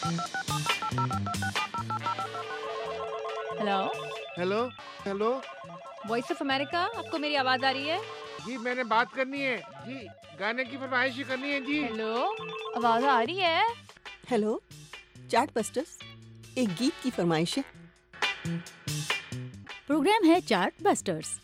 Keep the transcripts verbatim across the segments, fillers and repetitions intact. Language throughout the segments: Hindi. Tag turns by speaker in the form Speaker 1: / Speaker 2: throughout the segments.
Speaker 1: Hello.
Speaker 2: Hello hello.
Speaker 1: Voice of America, आपको मेरी आवाज आ रही है?
Speaker 2: जी मैंने बात करनी है जी, गाने की फरमाइश ही करनी है जी।
Speaker 1: हेलो, आवाज आ रही है?
Speaker 3: हेलो, चार्ट बस्टर्स, एक गीत की फरमाइश है।
Speaker 4: प्रोग्राम है चार्ट बस्टर्स।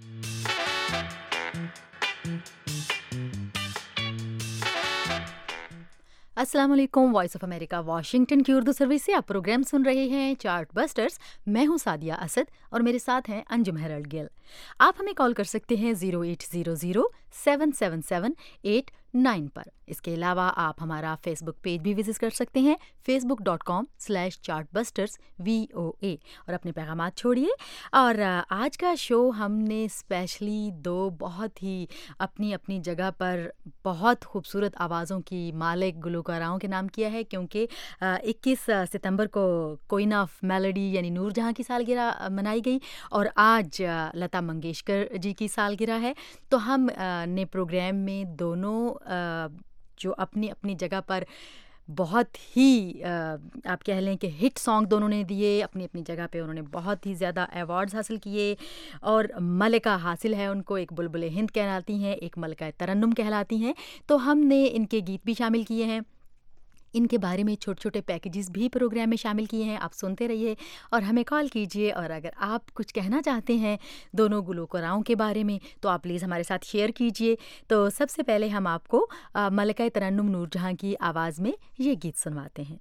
Speaker 4: अस्सलाम वालेकुम। वॉइस ऑफ अमेरिका वाशिंगटन की उर्दू सर्विस से आप प्रोग्राम सुन रहे हैं चार्ट बस्टर्स। मैं हूं सादिया असद और मेरे साथ हैं अंजुम हेरल्ड गिल। आप हमें कॉल कर सकते हैं zero eight zero zero seven seven seven eight nine पर। इसके अलावा आप हमारा फेसबुक पेज भी विजिट कर सकते हैं, Facebook dot com slash chart busters V O A, और अपने पैगामात छोड़िए। और आज का शो हमने स्पेशली दो बहुत ही अपनी अपनी जगह पर बहुत खूबसूरत आवाज़ों की मालिक गुलकाराओं के नाम किया है, क्योंकि इक्कीस सितंबर को क्वीन ऑफ मेलोडी यानी नूरजहां की सालगिरह मनाई गई और आज लता मंगेशकर जी की सालगिरह है। तो हम ने प्रोग्राम में दोनों जो अपनी अपनी जगह पर बहुत ही आप कह लें कि हिट सॉन्ग दोनों ने दिए, अपनी अपनी जगह पे उन्होंने बहुत ही ज़्यादा अवार्ड्स हासिल किए और मलिका हासिल है उनको, एक बुलबुल हिंद कहलाती हैं, एक मलिका तरन्नुम कहलाती हैं। तो हमने इनके गीत भी शामिल किए हैं, इनके बारे में छोटे छोटे पैकेजेस भी प्रोग्राम में शामिल किए हैं। आप सुनते रहिए और हमें कॉल कीजिए, और अगर आप कुछ कहना चाहते हैं दोनों गुलकाराओं के बारे में तो आप प्लीज़ हमारे साथ शेयर कीजिए। तो सबसे पहले हम आपको मलिका तरन्नुम नूरजहां की आवाज़ में ये गीत सुनवाते हैं।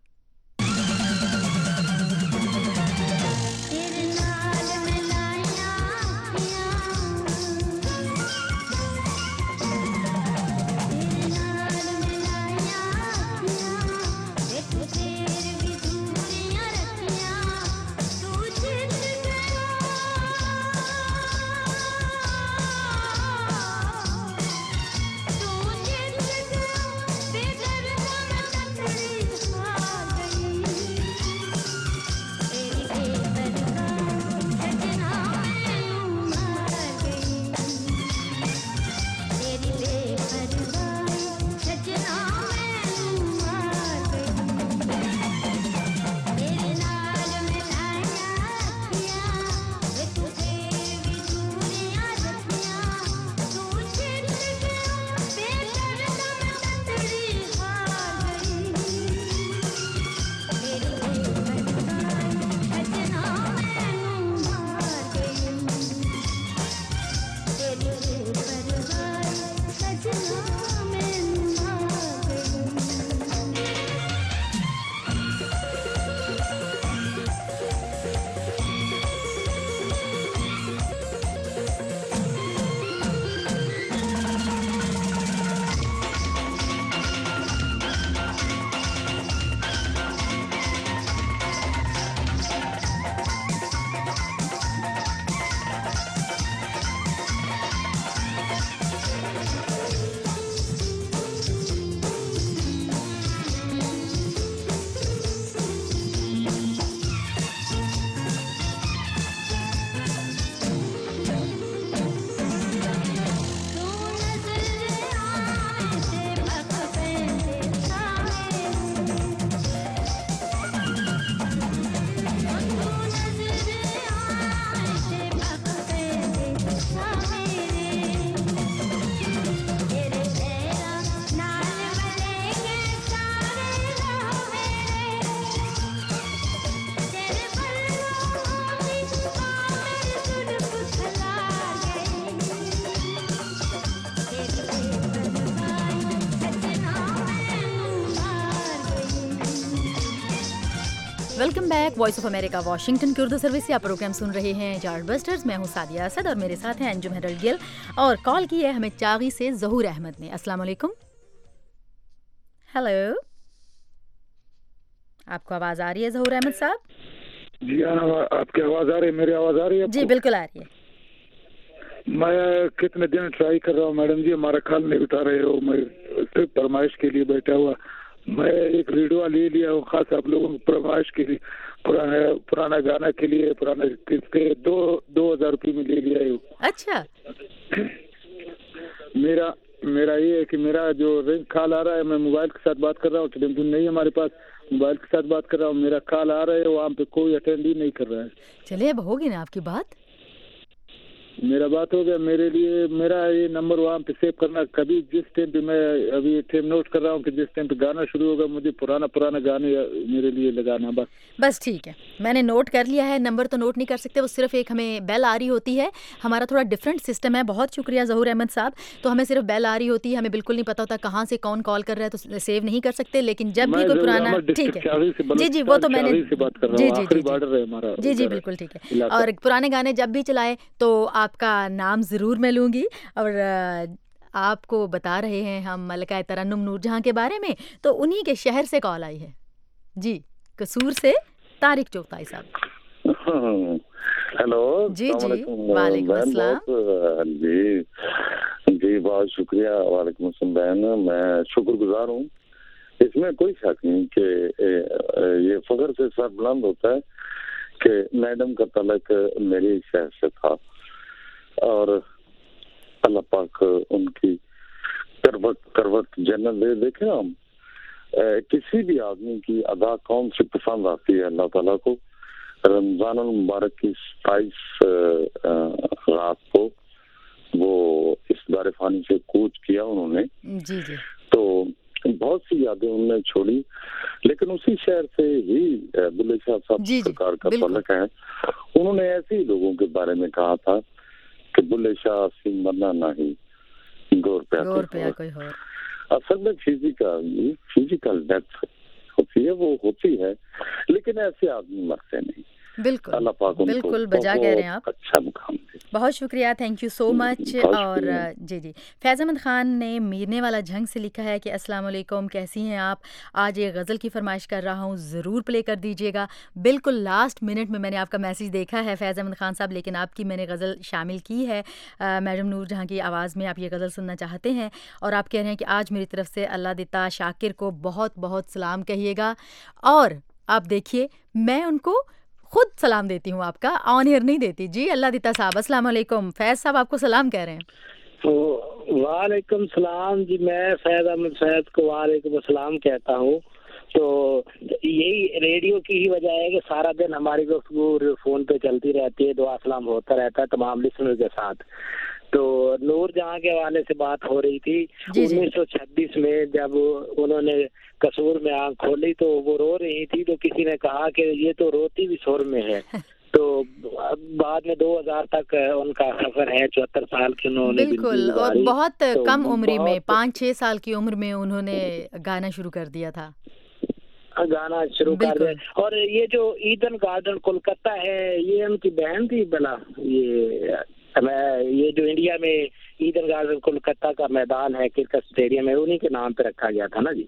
Speaker 4: Welcome back. Voice of America Washington की उर्दू सर्विस से आप प्रोग्राम सुन रहे हैं चार्ट बस्टर्स। मैं हूं सादिया असद और मेरे साथ हैं अंजुम हेरल्ड गिल, और कॉल की है हमें चागी से ज़हूर अहमद ने। अस्सलाम वालेकुम। हेलो, आपको आवाज़ आ रही है ज़हूर अहमद साहब?
Speaker 5: जी हाँ, आपकी आवाज़ आ रही है? मेरी आवाज़ आ रही है?
Speaker 4: जी बिल्कुल आ रही है।
Speaker 5: मैं कितने दिन ट्राई कर रहा हूँ मैडम जी, हमारा कॉल नहीं उठा रहे हो। मैं सिर्फ फरमाइश के लिए बैठा हुआ, मैं एक रेडियो ले लिया हूँ खास आप लोगों की फरमाइश के लिए, पुराना पुराना गाना के लिए, पुराना किसके दो दो हजार रुपये में ले लिया हूँ।
Speaker 4: अच्छा।
Speaker 5: मेरा मेरा ये है कि मेरा जो रिंग कॉल आ रहा है, मैं मोबाइल के साथ बात कर रहा हूँ, टेलीफोन नहीं है हमारे पास, मोबाइल के साथ बात कर रहा हूँ। मेरा कॉल आ रहा है, वहाँ पे कोई अटेंड ही नहीं कर रहा है।
Speaker 4: चलिए अब होगी ना आपकी बात।
Speaker 5: मेरा बात हो गया। मेरे लिए मेरा ये नंबर वहाँ पे सेव करना। कभी जिस टाइम पे मैं अभी टाइम नोट कर रहा हूँ कि जिस टाइम पे गाना शुरू होगा मुझे पुराना पुराना गाने मेरे लिए लगाना बस।
Speaker 4: बस ठीक है, मैंने नोट कर लिया है। नंबर तो नोट नहीं कर सकते, वो सिर्फ एक हमें बेल आ रही होती है। हमारा थोड़ा डिफरेंट सिस्टम है। बहुत शुक्रिया ज़हूर अहमद साहब। तो हमें सिर्फ बेल आ रही होती है, हमें बिल्कुल नहीं पता होता कहाँ से कौन कॉल कर रहा है, तो सेव नहीं कर सकते। लेकिन जब भी कोई पुराना, ठीक है जी जी वो तो मैंने जी जी जी जी जी बिल्कुल ठीक है। और पुराने गाने जब भी चलाए तो आपका नाम ज़रूर मैं लूँगी। और आपको बता रहे हैं हम मलका तरन्नुम नूरजहां के बारे में, तो उन्हीं के शहर से कॉल आई है जी, कसूर से तारिक चोगताई साहब।
Speaker 6: हेलो
Speaker 4: जी जी वालेकुम अस्सलाम
Speaker 6: जी जी बहुत शुक्रिया। वालेकुम अस्सलाम बहन, मैं शुक्रगुजार हूँ। इसमें कोई शक नहीं कि ये फख्र से सर बुलंद होता है कि मैडम का तलक मेरे शहर से था और अल्लाह पाक उनकी करवट करवट जन्नत दे। देखे हम किसी भी आदमी की अदा कौन सी पसंद आती है अल्लाह ताला को। रमजान मुबारक की सताईस रात को वो इस दार फानी से कूच किया उन्होंने
Speaker 4: जी जी।
Speaker 6: तो बहुत सी यादें उन्होंने छोड़ी, लेकिन उसी शहर से ही बुल्ले शाह साहब सरकार का तलक है। उन्होंने ऐसे ही लोगों के बारे में कहा था कि बुल्ले शाह सिंह मरना नहीं गौर पे कोई हो। असल में फिजिकल फिजिकल डेथ होती है, वो होती है, लेकिन ऐसे आदमी मरते नहीं।
Speaker 4: बिल्कुल
Speaker 6: अल्लाह पाक उनको
Speaker 4: बिल्कुल बजा कह रहे हैं आप।
Speaker 6: अच्छा मुकाम दे।
Speaker 4: बहुत शुक्रिया, थैंक यू सो मच। और जी जी फैज़ अहमद खान ने मीरने वाला झंग से लिखा है कि अस्सलाम वालेकुम, कैसी हैं आप? आज एक गज़ल की फरमाइश कर रहा हूँ, ज़रूर प्ले कर दीजिएगा। बिल्कुल लास्ट मिनट में मैंने आपका मैसेज देखा है फैज़ अहमद खान साहब, लेकिन आपकी मैंने गज़ल शामिल की है। मैडम नूरजहां की आवाज़ में आप ये गज़ल सुनना चाहते हैं और आप कह रहे हैं कि आज मेरी तरफ से अल्लाह दिता शाकिर को बहुत बहुत सलाम कहिएगा। और आप देखिए मैं उनको खुद सलाम देती हूँ, आपका ऑन एयर नहीं देती। जी अल्लाह दिता साहब अस्सलाम वालेकुम। फैज़ साहब आपको सलाम कह रहे हैं।
Speaker 7: तो वालेकुम सलाम जी, मैं फैज़ अहमद फैज़ को वालेकुम सलाम कहता हूँ। तो यही रेडियो की ही वजह है कि सारा दिन हमारी गुफ्तगू फोन पे चलती रहती है, दुआ सलाम होता रहता है तमाम लिसनर के साथ। तो नूरजहां के हवाले से बात हो रही थी। उन्नीस सौ छब्बीस में जब उन्होंने कसूर में आंख खोली तो वो रो रही थी, तो किसी ने कहा कि ये तो रोती भी सुर में है। तो बाद में दो हज़ार तक उनका सफर है, चौहत्तर साल की उन्होंने
Speaker 4: बिल्कुल, और बहुत तो कम उम्र में पाँच छह साल की उम्र में उन्होंने गाना शुरू कर दिया था
Speaker 7: गाना शुरू कर दिया। और ये जो ईडन गार्डन कोलकाता है ये उनकी बहन थी भला। ये मैं ये जो इंडिया में ईडन गार्डन कोलकाता का मैदान है, क्रिकेट स्टेडियम है, उन्हीं के नाम पे रखा गया था ना जी।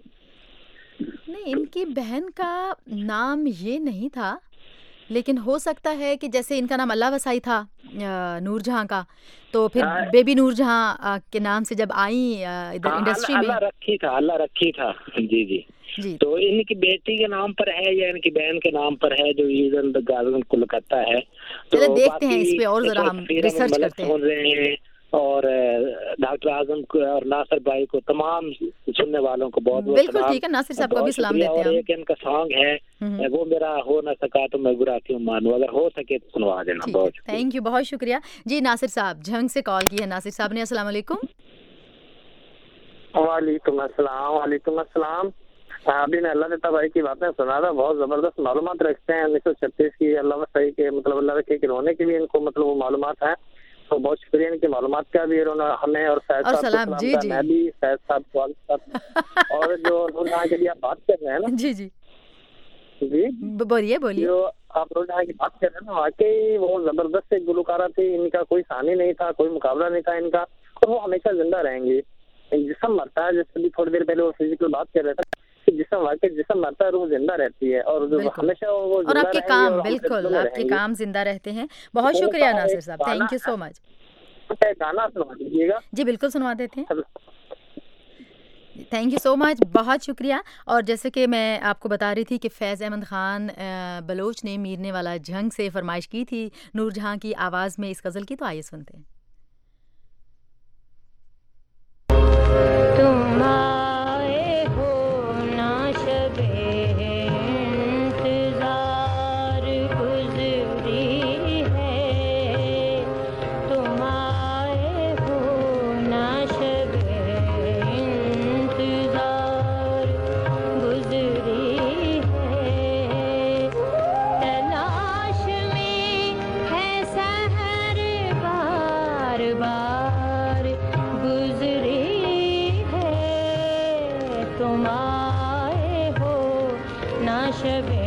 Speaker 4: नहीं, इनकी बहन का नाम ये नहीं था, लेकिन हो सकता है कि जैसे इनका नाम अल्लाह वसाई था नूरजहां का, तो फिर बेबी नूरजहां के नाम से जब आई इधर इंडस्ट्री में
Speaker 7: अल्लाह रखी था अल्लाह रखी था जी जी जी। तो इनकी बेटी के नाम पर है या इनकी बहन के नाम पर है जो ईडन गार्डन कोलकाता है।
Speaker 4: तो देखते हैं इस पे और जरा हम रिसर्च करते हैं।
Speaker 7: सुन रहे हैं और डॉक्टर आजम को और नासिर भाई को, तमाम सुनने वालों को बहुत बहुत
Speaker 4: बिल्कुल ठीक है। नासिर साहब को भी सलाम देते हैं।
Speaker 7: एक इनका सॉन्ग है वो मेरा हो ना सका तो मैं बुरा क्यों मानूं, अगर हो सके तो सुनवा देना। बहुत
Speaker 4: थैंक यू, बहुत शुक्रिया जी। नासिर साहब झंग से कॉल की है नासिर साहब ने। अस्सलाम वालेकुम।
Speaker 8: वालेकुम अस्सलाम। वालेकुम अस्सलाम। अभी मैं अल्लाह देता भाई की बातें सुना रहा, बहुत जबरदस्त मालूमात रखते हैं उन्नीस सौ छत्तीस की। अल्लाह सही के मतलब अल्लाह रखे कि रोने की भी इनको मतलब वो मालूमात है, तो बहुत शुक्रिया इनकी मालूमात का भी हमें और फैज साहब
Speaker 4: सलाम जी जी
Speaker 8: मैं भी फैज साहब और जो नूरजहां के लिए आप बात कर रहे हैं ना
Speaker 4: जी जी
Speaker 8: जी
Speaker 4: बोलिए बोलिए।
Speaker 8: जो आप नूरजहां की बात कर रहे हैं ना, वाकई वो जबरदस्त एक गुलकारा थी। इनका कोई सानी नहीं था, कोई मुकाबला नहीं था इनका, और वो हमेशा जिंदा रहेंगी। जिसम मरता है, जैसे भी थोड़ी देर पहले वो फिजिकल बात कर रहे थे, जिसम वाकई जिसम मरता है रूह जिंदा रहती है, और हमेशा वो
Speaker 4: और आपके काम बिल्कुल आपके काम जिंदा रहते हैं। बहुत शुक्रिया नासिर साहब, थैंक यू सो मच।
Speaker 8: गाना सुनवा दीजिएगा।
Speaker 4: जी बिल्कुल सुनवा देते हैं, थैंक यू सो मच, बहुत शुक्रिया। और जैसे कि मैं आपको बता रही थी कि फैज़ अहमद ख़ान बलोच ने मीरने वाला झंग से फरमाइश की थी नूरजहां की आवाज़ में इस गज़ल की, तो आइए सुनते हैं।
Speaker 9: तुम आए हो ना शबे शबे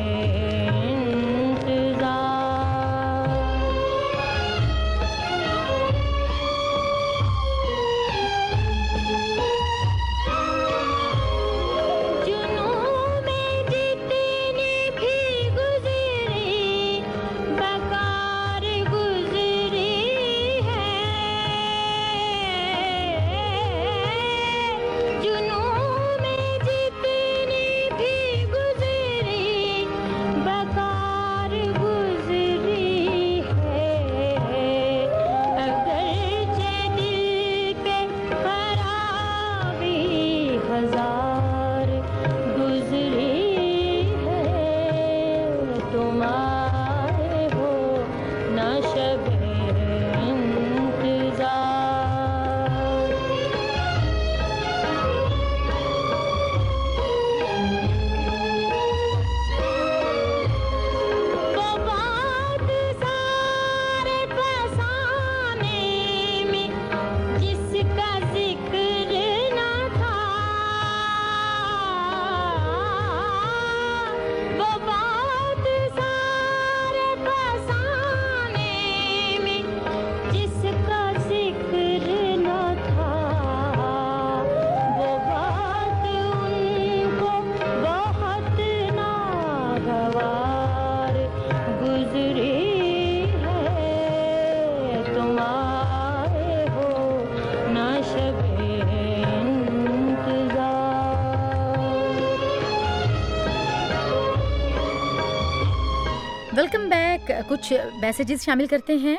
Speaker 4: वेलकम बैक। कुछ मैसेजेस शामिल करते हैं।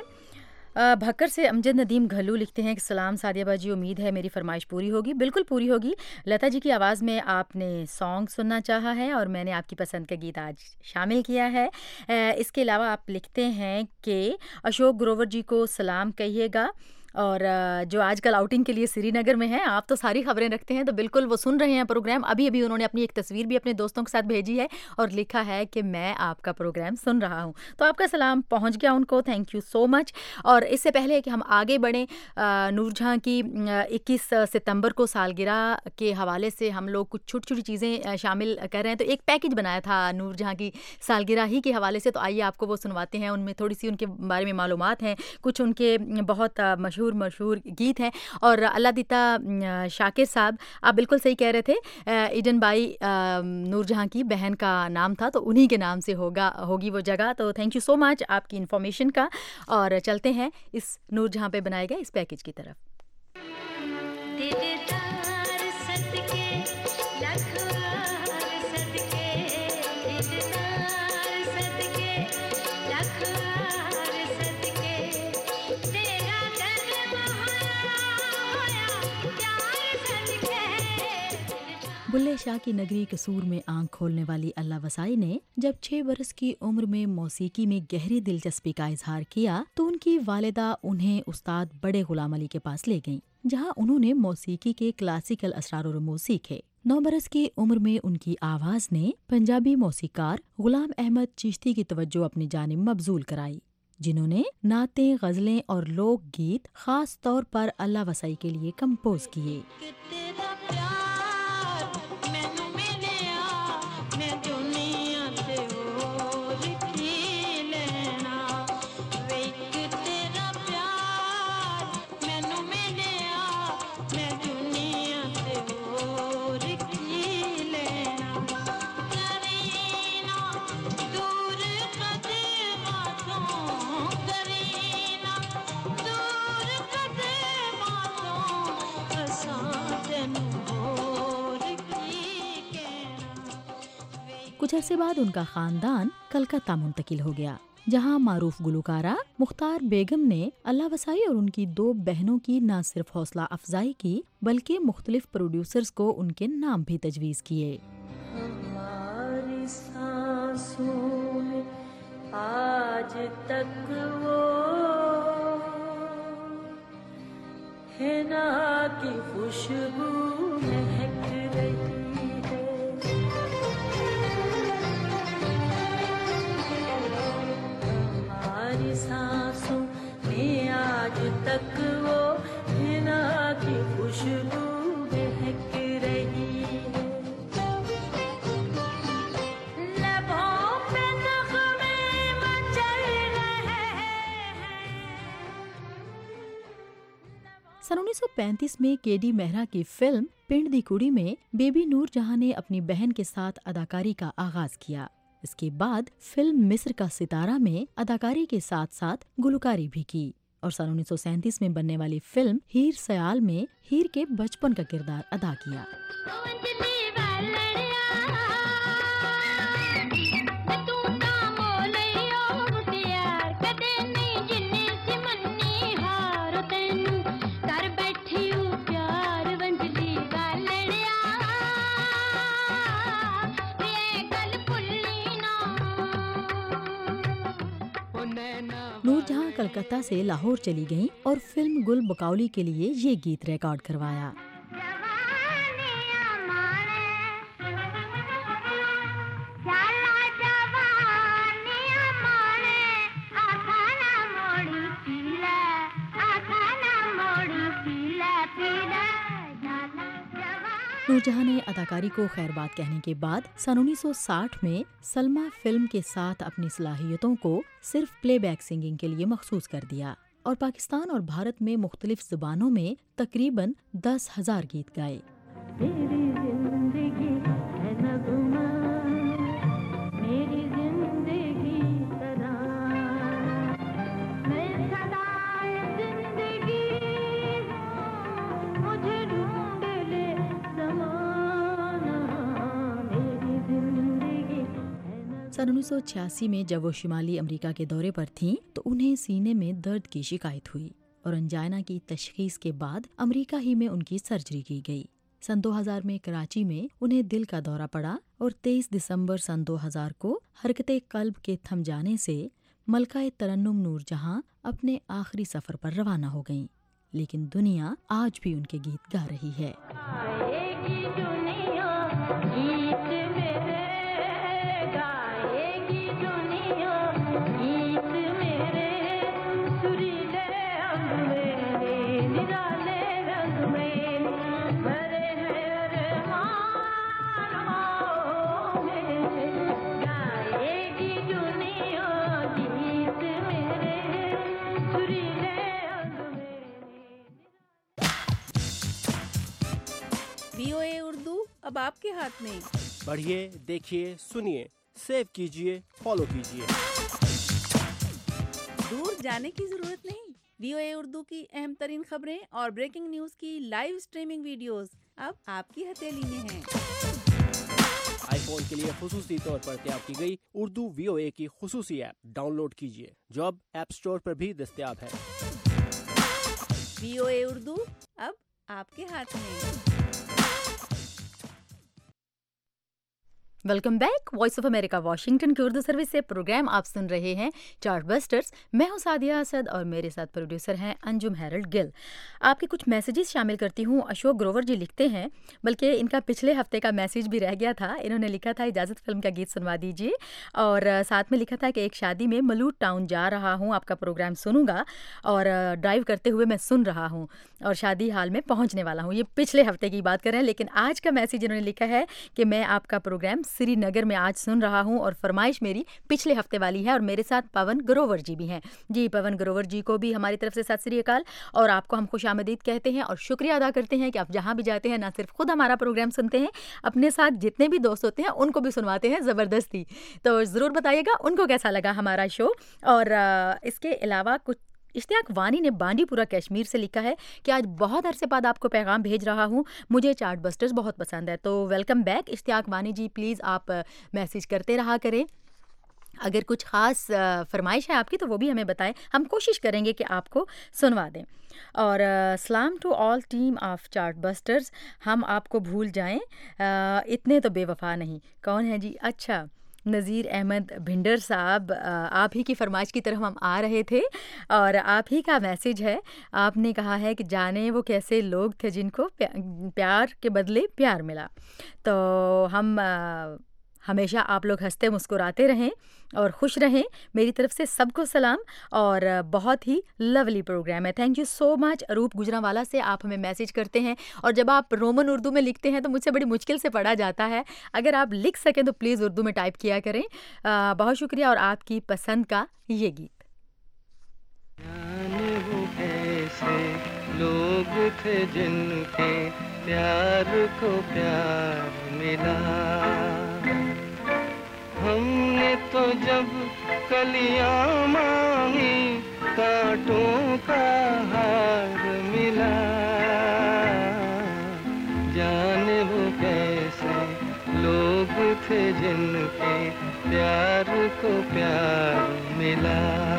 Speaker 4: भक्कर से अमजद नदीम घल्लू लिखते हैं कि सलाम सादिया बाजी, उम्मीद है मेरी फरमाइश पूरी होगी। बिल्कुल पूरी होगी। लता जी की आवाज़ में आपने सॉन्ग सुनना चाहा है और मैंने आपकी पसंद का गीत आज शामिल किया है। इसके अलावा आप लिखते हैं कि अशोक ग्रोवर जी को सलाम कहिएगा और जो आजकल आउटिंग के लिए श्रीनगर में हैं। आप तो सारी खबरें रखते हैं तो बिल्कुल वो सुन रहे हैं प्रोग्राम। अभी अभी उन्होंने अपनी एक तस्वीर भी अपने दोस्तों के साथ भेजी है और लिखा है कि मैं आपका प्रोग्राम सुन रहा हूं। तो आपका सलाम पहुंच गया उनको, थैंक यू सो मच। और इससे पहले कि हम आगे बढ़ें, नूरजहां की इक्कीस सितंबर को सालगिरह के हवाले से हम लोग कुछ छोटी छोटी चीज़ें शामिल कर रहे हैं। तो एक पैकेज बनाया था नूरजहां की सालगिरह ही के हवाले से, तो आइए आपको वो सुनवाते हैं। उनमें थोड़ी सी उनके बारे में मालूमात हैं, कुछ उनके बहुत मशहूर मशहूर गीत हैं। और अल्लाह दीता शाकिर साहब, आप बिल्कुल सही कह रहे थे, ईडन बाई नूरजहां की बहन का नाम था, तो उन्हीं के नाम से होगा होगी वो जगह। तो थैंक यू सो मच आपकी इन्फॉर्मेशन का। और चलते हैं इस नूरजहां पे बनाए गए इस पैकेज की तरफ। बुल्ले शाह की नगरी कसूर में आंख खोलने वाली अल्लाह वसाई ने जब छह बरस की उम्र में मौसीकी में गहरी दिलचस्पी का इजहार किया तो उनकी वालिदा उन्हें उस्ताद बड़े गुलाम अली के पास ले गईं, जहां उन्होंने मौसीकी के क्लासिकल असरार और रमूज सीखे। नौ बरस की उम्र में उनकी आवाज ने पंजाबी मौसीकार गुलाम अहमद चिश्ती की तवज्जो अपनी जानिब मबजूल कराई, जिन्होंने नातें, गजलें और लोक गीत खास तौर पर अल्लाह वसाई के लिए कंपोज किए। कुछ अरसे बाद उनका खानदान कलकत्ता मुंतकिल हो गया, जहां मारूफ गुलकारा मुख्तार बेगम ने अल्लाह वसाई और उनकी दो बहनों की न सिर्फ हौसला अफजाई की बल्कि मुख्तलिफ प्रोड्यूसर्स को उनके नाम भी तजवीज़ किए।
Speaker 9: हमारी सांसों में आज तक वो है ना की खुशबू महक रही है, हमारी सांसों में आज तक वो है ना की खुशबू महक रही है। लब
Speaker 4: सन उन्नीस सौ पैंतीस में के डी मेहरा की फिल्म पिंड दी कुड़ी में बेबी नूरजहां ने अपनी बहन के साथ अदाकारी का आगाज किया। इसके बाद फिल्म मिस्र का सितारा में अदाकारी के साथ साथ गुलकारी भी की और सन उन्नीस सौ सैंतीस में बनने वाली फिल्म हीर सयाल में हीर के बचपन का किरदार अदा किया। नूरजहां कलकत्ता से लाहौर चली गईं और फिल्म गुल बकौली के लिए ये गीत रिकॉर्ड करवाया। नूरजहां ने अदाकारी को खैरबाद कहने के बाद सन उन्नीस सौ साठ में सलमा फिल्म के साथ अपनी सलाहियतों को सिर्फ प्लेबैक सिंगिंग के लिए मखसूस कर दिया और पाकिस्तान और भारत में मुख्तलिफ जुबानों में तकरीबन दस हजार गीत गाए। सन उन्नीस सौ छियासी में जब वो शुमाली अमेरिका के दौरे पर थीं तो उन्हें सीने में दर्द की शिकायत हुई और अंजाइना की तशखीस के बाद अमेरिका ही में उनकी सर्जरी की गई। सन दो हज़ार में कराची में उन्हें दिल का दौरा पड़ा और तेईस दिसंबर सन दो हज़ार को हरकते कल्ब के थम जाने से मलकाए तरन्नुम नूरजहां अपने आखिरी सफर पर रवाना हो गईं, लेकिन दुनिया आज भी उनके गीत गा रही है।
Speaker 10: वीओए उर्दू अब आपके हाथ में।
Speaker 11: पढ़िए, देखिए, सुनिए, सेव कीजिए, फॉलो कीजिए।
Speaker 10: दूर जाने की जरूरत नहीं। वीओए उर्दू की अहम तरीन खबरें और ब्रेकिंग न्यूज की लाइव स्ट्रीमिंग वीडियोस अब आपकी हथेली में हैं।
Speaker 11: आईफोन के लिए खुसूसी तौर पर तैयार की गई उर्दू वीओए की खुसूसी ऐप डाउनलोड कीजिए, जो अब ऐप स्टोर पर भी दस्तयाब है।
Speaker 10: वीओए उर्दू अब आपके हाथ में।
Speaker 4: Welcome back. Voice of America Washington की उर्दू सर्विस से प्रोग्राम आप सुन रहे हैं चार्ट बस्टर्स। मैं हूं सादिया असद और मेरे साथ प्रोड्यूसर हैं अंजुम हैरल्ड गिल। आपके कुछ मैसेजेस शामिल करती हूं। अशोक ग्रोवर जी लिखते हैं, बल्कि इनका पिछले हफ्ते का मैसेज भी रह गया था। इन्होंने लिखा था इजाज़त फिल्म का गीत सुनवा दीजिए और साथ में लिखा था कि एक शादी में मलूट टाउन जा रहा हूँ, आपका प्रोग्राम सुनूंगा और ड्राइव करते हुए मैं सुन रहा हूँ और शादी हाल में पहुँचने वाला हूँ। ये पिछले हफ्ते की बात कर रहे हैं, लेकिन आज का मैसेज इन्होंने लिखा है कि मैं आपका प्रोग्राम श्रीनगर में आज सुन रहा हूं और फरमाइश मेरी पिछले हफ्ते वाली है और मेरे साथ पवन ग्रोवर जी भी हैं। जी, पवन ग्रोवर जी को भी हमारी तरफ से सत श्री अकाल और आपको हम खुशामदीद कहते हैं और शुक्रिया अदा करते हैं कि आप जहां भी जाते हैं ना सिर्फ खुद हमारा प्रोग्राम सुनते हैं, अपने साथ जितने भी दोस्त होते हैं उनको भी सुनवाते हैं ज़बरदस्ती। तो ज़रूर बताइएगा उनको कैसा लगा हमारा शो। और इसके अलावा कुछ इश्तियाक वानी ने बांडीपुरा कश्मीर से लिखा है कि आज बहुत अरसे बाद आपको पैगाम भेज रहा हूँ, मुझे चार्ट बस्टर्स बहुत पसंद है। तो वेलकम बैक इश्तियाक वानी जी, प्लीज़ आप मैसेज करते रहा करें। अगर कुछ ख़ास फरमाइश है आपकी तो वो भी हमें बताएं, हम कोशिश करेंगे कि आपको सुनवा दें। और सलाम to all team of chart busters, हम आपको भूल जाएं, आ, इतने तो बेवफा नहीं। कौन है जी? अच्छा, नज़ीर अहमद भिंडर साहब, आप ही की फरमाइश की तरफ हम आ रहे थे और आप ही का मैसेज है। आपने कहा है कि जाने वो कैसे लोग थे जिनको प्यार के बदले प्यार मिला। तो हम हमेशा आप लोग हंसते मुस्कुराते रहें और खुश रहें। मेरी तरफ से सबको सलाम और बहुत ही लवली प्रोग्राम है। Thank you so much. Aroop Gujranwala से आप हमें मैसेज करते हैं और जब आप रोमन उर्दू में लिखते हैं तो मुझसे बड़ी मुश्किल से पढ़ा जाता है। अगर आप लिख सकें तो प्लीज़ उर्दू में टाइप किया करें। आ, बहुत शुक्रिया। और आपकी पसंद का ये गीत।
Speaker 12: वो कैसे लोग थे जिनके प्यार को प्यार मिला। हमने तो जब कलियां मांगी कांटों का हार मिला। जाने वो कैसे लोग थे जिनके प्यार को प्यार मिला।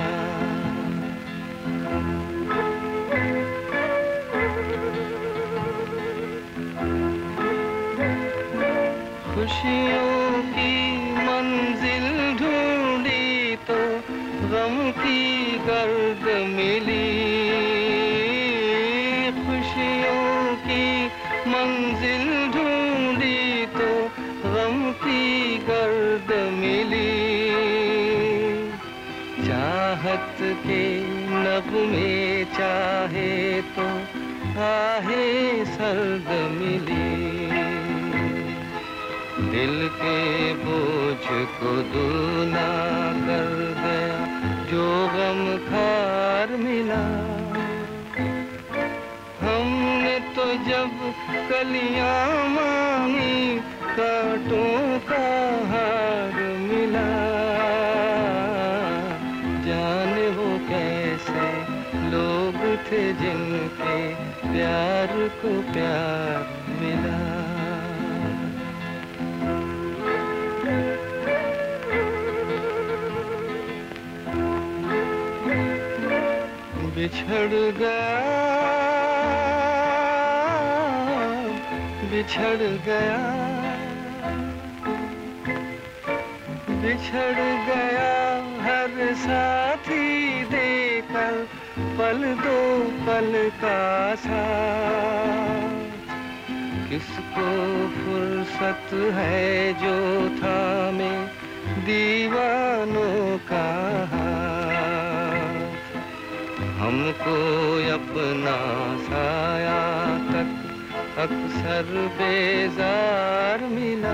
Speaker 12: खुशियों की मंजिल ढूंढी तो गम की गर्द मिली। खुशियों की मंजिल ढूंढी तो गम की गर्द मिली। चाहत के नगमे चाहे तो आहे सर्द मिली। दिल के बोझ को दूना कर गया जो गम खार मिला। हमने तो जब कलियां मांगी कांटों का हार मिला। जाने वो कैसे लोग थे जिनके प्यार को प्यार मिला। बिछड़ गया बिछड़ गया बिछड़ गया हर साथी देकर पल दो पल का साथ। किसको फुर्सत है जो थामे दीवानों का हाथ। हमको अपना साया तक अक्सर बेजार मिला।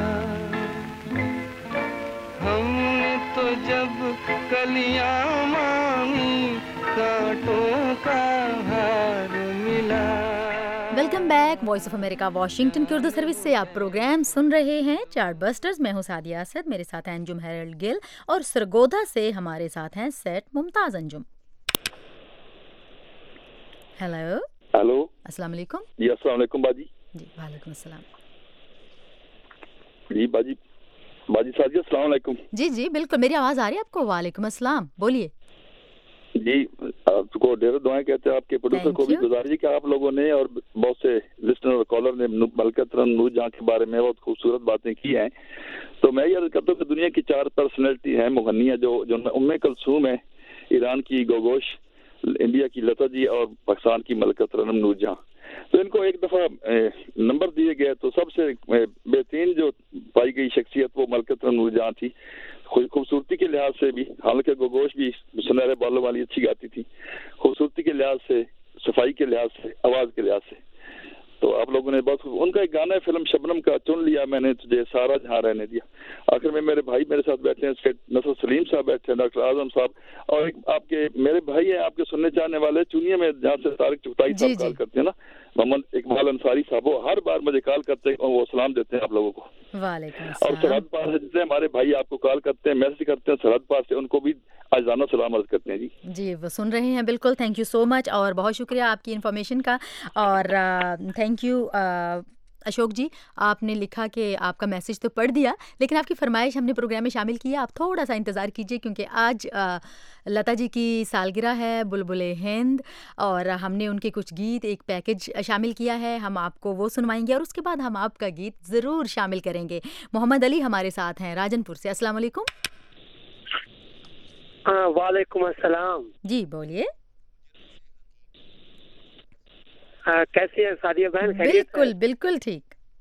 Speaker 12: हमने तो जब कलियां मांगी कांटों का हार मिला।
Speaker 4: Welcome back Voice of America Washington की उर्दू सर्विस से आप प्रोग्राम सुन रहे हैं चार्ट बस्टर्स। मैं हूं सादिया असद, मेरे साथ हैं अंजुम हेरल्ड गिल और सरगोधा से हमारे साथ हैं सेठ मुमताज अंजुम। हेलो
Speaker 13: हेलो
Speaker 4: अस्सलाम वालेकुम।
Speaker 13: जी अस्सलाम वालेकुम बाजी।
Speaker 4: जी वालेकुम अस्सलाम।
Speaker 13: जी बाजी बाजी सादिया अस्सलाम वालेकुम।
Speaker 4: जी जी बिल्कुल, मेरी आवाज़ आ रही है आपको? वालेकुम अस्सलाम, बोलिए।
Speaker 13: जी आपको ढेरों दुआएं कहते हैं। आपके प्रोड्यूसर को भी गुजारिश कि आप लोगों ने और बहुत से लिस्टनर और कॉलर ने मलकत नूर जहां के बारे में बहुत खूबसूरत बातें की हैं। तो मैं ये अर्ज करता हूँ कि दुनिया की चार पर्सनैलिटी हैं मुगन्निया, जो जो उम्मे कुलसूम है, ईरान की गोगोश, इंडिया की लता जी और पाकिस्तान की मलकत रनम नूर जहां। तो इनको एक दफा नंबर दिए गए तो सबसे बेहतरीन जो पाई गई शख्सियत वो मलकत रनम नूर जहां थी। खूबसूरती के लिहाज से भी, हालांकि गोगोश भी सुनहरे बालों वाली अच्छी गाती थी, खूबसूरती के लिहाज से, सफाई के लिहाज से, आवाज के लिहाज से तो आप लोगों ने बहुत उनका एक गाना है फिल्म शबनम का, चुन लिया मैंने तुझे सारा जहां रहने दिया। आखिर में मेरे भाई मेरे साथ बैठे हैं, सेठ नसर सलीम साहब बैठे हैं, डॉक्टर आजम साहब और एक आपके मेरे भाई हैं आपके सुनने चाहने वाले चुनिया में जहाँ से तारिक चुगताई साहब कॉल करते हैं ना, मोहम्मद इकबाल अंसारी साहब, वो हर बार मुझे कॉल करते हैं और वो सलाम देते हैं आप लोगों को।
Speaker 4: वालेकुम
Speaker 13: और सरहद पार से जितने हमारे भाई आपको कॉल करते हैं, मैसेज करते हैं सरहद पार से, उनको भी आजाना सलाम अर्ज करते हैं। जी
Speaker 4: जी वो सुन रहे हैं, बिल्कुल। थैंक यू सो मच और बहुत शुक्रिया आपकी इन्फॉर्मेशन का। और थैंक यू अशोक जी, आपने लिखा कि आपका मैसेज तो पढ़ दिया, लेकिन आपकी फरमाइश हमने प्रोग्राम में शामिल की है। आप थोड़ा सा इंतज़ार कीजिए क्योंकि आज आ, लता जी की सालगिरह है, बुलबुले हिंद, और हमने उनके कुछ गीत एक पैकेज शामिल किया है, हम आपको वो सुनवाएंगे और उसके बाद हम आपका गीत ज़रूर शामिल करेंगे। मोहम्मद अली हमारे साथ हैं राजनपुर से। अस्सलाम वालेकुम।
Speaker 7: वालेकुम अस्सलाम।
Speaker 4: जी बोलिए।
Speaker 7: कैसी है सादिया बहन?
Speaker 4: बिल्कुल बिल्कुल ठीक।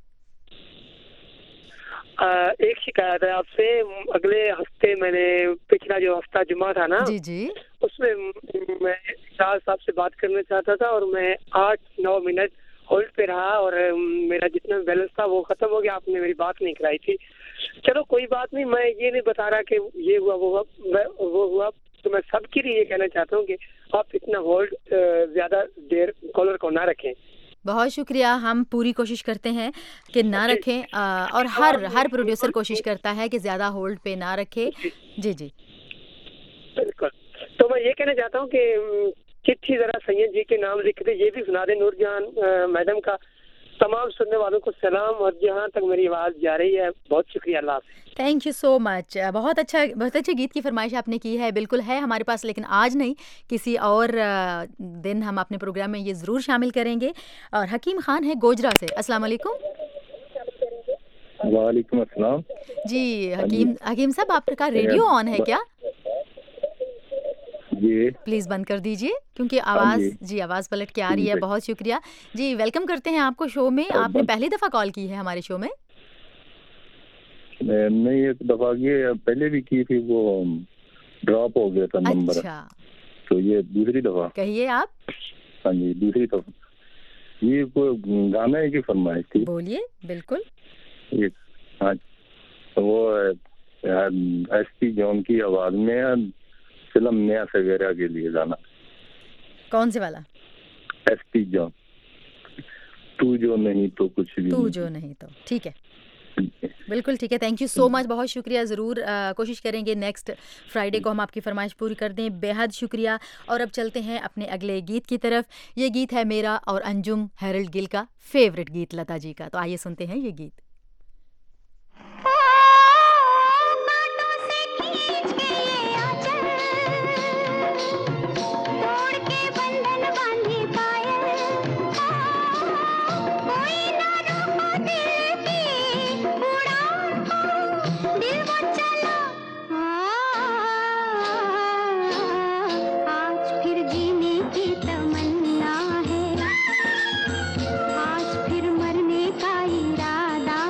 Speaker 7: आ, एक शिकायत है आपसे। अगले हफ्ते मैंने, पिछला जो हफ्ता जुमा था ना,
Speaker 4: जी जी,
Speaker 7: उसमें मैं शाह साहब से बात करना चाहता था और मैं आठ नौ मिनट होल्ड पे रहा और मेरा जितना बैलेंस था वो खत्म हो गया। आपने मेरी बात नहीं कराई थी। चलो कोई बात नहीं, मैं ये नहीं बता रहा कि ये हुआ वो हुआ वो हुआ
Speaker 14: तो मैं सबके लिए ये कहना चाहता हूँ कि आप इतना होल्ड ज्यादा देर कॉलर को ना रखें।
Speaker 4: बहुत शुक्रिया। हम पूरी कोशिश करते हैं कि ना रखें, आ, और हर हर प्रोड्यूसर कोशिश करता है कि ज्यादा होल्ड पे ना रखे। जी जी
Speaker 14: बिल्कुल। तो मैं ये कहना चाहता हूँ कि चिट्ठी जरा सैयद जी के नाम लिख दे, ये भी सुना दे नूरजहान मैडम का। तमाम सुनने वालों को सलाम, और जहाँ तक मेरी आवाज़ जा रही है बहुत शुक्रिया, अल्लाह हाफ़िज़।
Speaker 4: Thank you so much. बहुत अच्छा बहुत अच्छे गीत की फरमाइश आपने की है, बिल्कुल है हमारे पास, लेकिन आज नहीं, किसी और दिन हम अपने प्रोग्राम में ये ज़रूर शामिल करेंगे। और हकीम खान है गोजरा से। अस्सलाम वालेकुम।
Speaker 6: वालेकुम अस्सलाम
Speaker 4: जी हकीम हकीम साहब, आपका रेडियो ऑन है क्या?
Speaker 6: जी
Speaker 4: प्लीज बंद कर दीजिए, क्योंकि आवाज जी आवाज पलट के आ रही है। बहुत शुक्रिया जी, वेलकम करते हैं आपको शो में। आपने पहली दफा कॉल की है हमारे शो में?
Speaker 6: नहीं, एक दफा ये पहले भी की थी, वो ड्रॉप हो गया था नंबर।
Speaker 4: अच्छा,
Speaker 6: तो ये दूसरी दफा।
Speaker 4: कहिए आप।
Speaker 6: हाँ जी, दूसरी दफा। ये कोई गाना की फरमाइश थी।
Speaker 4: बोलिए। बिल्कुल।
Speaker 6: ये हाँ, वो एस पी जॉन की आवाज में फिल्म नया सवेरा के लिए गाना।
Speaker 4: कौन से वाला?
Speaker 6: एस पी जॉन, तू जो नहीं तो कुछ भी
Speaker 4: तू जो नहीं तो। ठीक है, बिल्कुल ठीक है। थैंक यू सो मच, बहुत शुक्रिया। ज़रूर कोशिश करेंगे नेक्स्ट फ्राइडे को हम आपकी फरमाइश पूरी कर दें। बेहद शुक्रिया। और अब चलते हैं अपने अगले गीत की तरफ। ये गीत है मेरा और अंजुम हैरल्ड गिल का फेवरेट गीत, लता जी का। तो आइए सुनते हैं ये गीत।
Speaker 15: आज फिर मरने का इरादा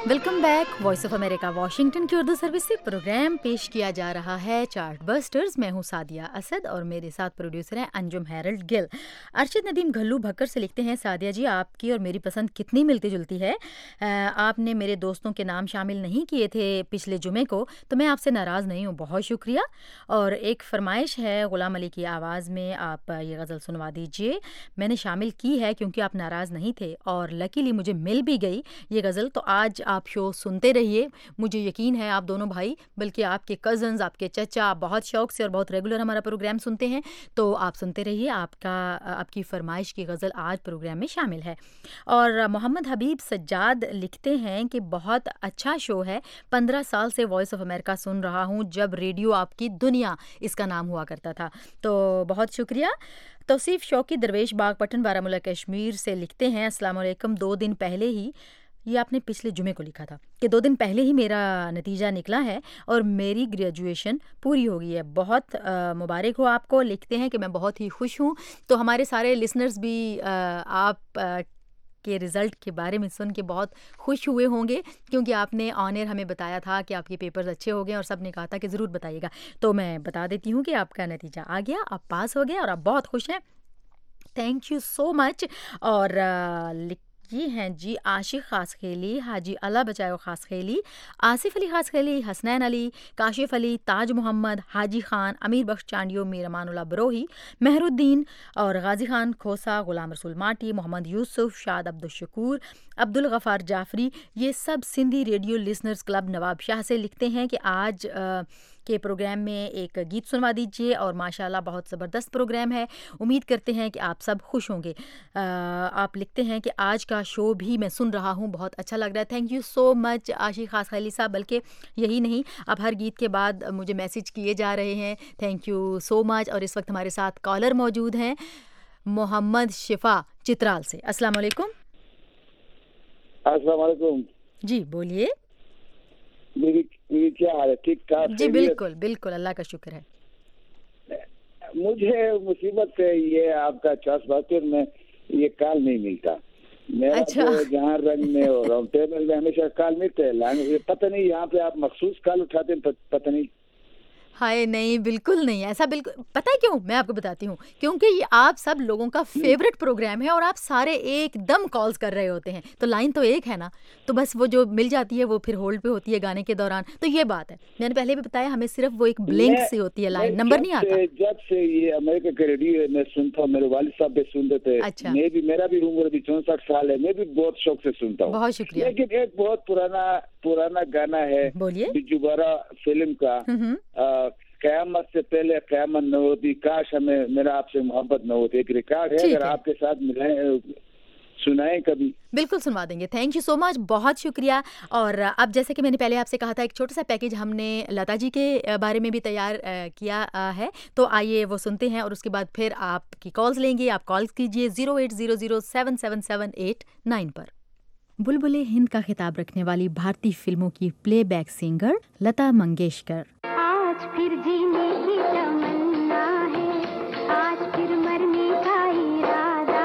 Speaker 4: welcome back. Voice of America Washington की उर्दू सर्विस से प्रोग्राम पेश किया जा रहा है चार्ट बस्टर्स। मैं हूं सादिया असद और मेरे साथ प्रोड्यूसर हैं अंजुम हैरल्ड गिल। अर्शद नदीम घल्लू भक्कर से लिखते हैं, सादिया जी आपकी और मेरी पसंद कितनी मिलती जुलती है। आपने मेरे दोस्तों के नाम शामिल नहीं किए थे पिछले जुमे को, तो मैं आपसे नाराज़ नहीं हूँ, बहुत शुक्रिया। और एक फरमाइश है गुलाम अली की आवाज़ में, आप ये गज़ल सुनवा दीजिए। मैंने शामिल की है क्योंकि आप नाराज़ नहीं थे और लकीली मुझे मिल भी गई ये गज़ल। तो आज आप शो सुनते रहिए, मुझे यकीन है आप दोनों भाई बल्कि आपके कज़न्स, आपके चचा, आप बहुत शौक से और बहुत रेगुलर हमारा प्रोग्राम सुनते हैं, तो आप सुनते रहिए। आपका आपकी फरमाइश की गज़ल आज प्रोग्राम में शामिल है। और मोहम्मद हबीब सज्जाद लिखते हैं कि बहुत अच्छा शो है, पंद्रह साल से वॉइस ऑफ अमेरिका सुन रहा हूँ, जब रेडियो आपकी दुनिया इसका नाम हुआ करता था। तो बहुत शुक्रिया। तौसीफ शौकी दरवेश बाग पटन बारामूला कश्मीर से लिखते हैं, अस्सलाम वालेकुम। दो दिन पहले ही, ये आपने पिछले जुमे को लिखा था कि दो दिन पहले ही मेरा नतीजा निकला है और मेरी ग्रेजुएशन पूरी हो गई है। बहुत मुबारक हो आपको। लिखते हैं कि मैं बहुत ही खुश हूँ। तो हमारे सारे लिसनर्स भी आ, आप आ, के रिज़ल्ट के बारे में सुन के बहुत खुश हुए होंगे, क्योंकि आपने ऑन एयर हमें बताया था कि आपके पेपर्स अच्छे हो गए और सब ने कहा था कि ज़रूर बताइएगा। तो मैं बता देती हूँ कि आपका नतीजा आ गया, आप पास हो गए और आप बहुत खुश हैं। Thank you so much. और आ, ये हैं जी आशिक खास खेली, हाजी अला बचाओ खास खेली, आसिफ अली खास खेली, हसनैन अली, काशिफ अली, ताज मोहम्मद, हाजी खान, अमीर बख्श चांडियो, मीर अमानुल्लाह बरोही, मेहरुद्दीन और गाजी खान खोसा, गुलाम रसूल माटी, मोहम्मद यूसुफ, शाद अब्दुल शकूर, अब्दुल गफ़ार जाफरी, ये सब Sindhi radio listeners club Nawab Shah से लिखते हैं कि आज आ, के प्रोग्राम में एक गीत सुनवा दीजिए और माशाल्लाह बहुत ज़बरदस्त प्रोग्राम है। उम्मीद करते हैं कि आप सब खुश होंगे। आ, आप लिखते हैं कि आज का शो भी मैं सुन रहा हूँ, बहुत अच्छा लग रहा है। Thank you so much Ashiq खास खली साहब। बल्कि यही नहीं, अब हर गीत के बाद मुझे मैसेज किए जा रहे हैं। Thank you so much. और इस वक्त हमारे साथ कॉलर मौजूद हैं, मोहम्मद शिफा चित्राल से। अस्सलाम वालेकुम।
Speaker 5: अस्सलाम वालेकुम
Speaker 4: जी, बोलिए।
Speaker 5: मेरी मेरी क्या हाल है? ठीक ठाक
Speaker 4: जी, बिल्कुल बिल्कुल, अल्लाह का शुक्र है।
Speaker 5: मुझे मुसीबत है ये आपका चार्ट बस्टर में ये कॉल नहीं मिलता। मेरा
Speaker 4: अच्छा।
Speaker 5: तो जहाँ रंग में और राउंड टेबल में हमेशा कॉल मिलते हैं, पता नहीं यहाँ पे आप मखसूस कॉल उठाते हैं, पता नहीं।
Speaker 4: हाय नहीं, बिल्कुल नहीं, ऐसा बिल्कुल। पता है क्यों? मैं आपको बताती हूँ, क्योंकि ये आप सब लोगों का फेवरेट प्रोग्राम है और आप सारे एकदम कॉल्स कर रहे होते हैं, तो लाइन तो एक है ना, तो बस वो जो मिल जाती है वो फिर होल्ड पे होती है गाने के दौरान। तो ये बात है, मैंने पहले भी बताया, हमें सिर्फ वो एक ब्लिंक सी होती है लाइन, नंबर नहीं आता।
Speaker 5: जब से ये अमेरिका के रेडियो मैं सुनता हूँ, मेरे वालिद साहब भी सुनते थे।
Speaker 4: अच्छा।
Speaker 5: मैं भी, मेरा भी उम्र अभी चौसठ साल है, मैं भी बहुत शौक से सुनता हूँ।
Speaker 4: बहुत शुक्रिया।
Speaker 5: लेकिन एक बहुत पुराना पुराना गाना है,
Speaker 4: बोलिए,
Speaker 5: बिजुबारा फिल्म का, क़यामत से पहले क़यामत न होती, काश हमें मेरा आपसे मोहब्बत न होती। एक रिकॉर्ड है, अगर आपके साथ मिलाएं, सुनाएं कभी।
Speaker 4: बिल्कुल सुनवा देंगे। थैंक यू सो मच, बहुत शुक्रिया। और अब जैसे कि मैंने पहले आपसे कहा था, एक छोटा सा पैकेज हमने लता जी के बारे में भी तैयार किया है, तो आइए वो सुनते हैं और उसके बाद फिर आपकी कॉल्स लेंगे। आप कॉल्स कीजिए zero eight zero zero seven seven seven eight nine पर। बुलबुले हिंद का खिताब रखने वाली भारतीय फिल्मों की प्लेबैक सिंगर लता मंगेशकर।
Speaker 15: आज फिर जीने की तमन्ना है, आज फिर मरने का इरादा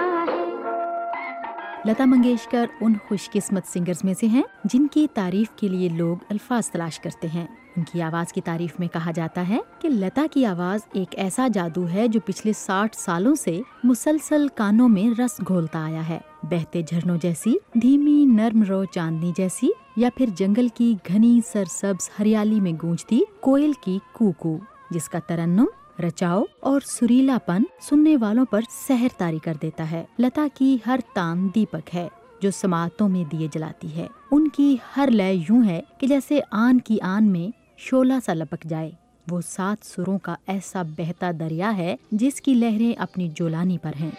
Speaker 15: है।
Speaker 4: लता मंगेशकर उन खुशकिस्मत सिंगर्स में से हैं जिनकी तारीफ के लिए लोग अल्फाज तलाश करते हैं। उनकी आवाज़ की तारीफ में कहा जाता है कि लता की आवाज़ एक ऐसा जादू है जो पिछले साठ सालों से मुसलसल कानों में रस घोलता आया है। बहते झरनों जैसी, धीमी नर्म रो चांदनी जैसी, या फिर जंगल की घनी सरसब्ज हरियाली में गूंजती कोयल की कूकू, जिसका तरन्नुम, रचाव और सुरीलापन सुनने वालों पर सहर तारी कर देता है। लता की हर तान दीपक है जो समातों में दिए जलाती है। उनकी हर लय यूं है कि जैसे आन की आन में शोला सा लपक जाए। वो सात सुरों का ऐसा बहता दरिया है जिसकी लहरें अपनी जोलानी पर हैं।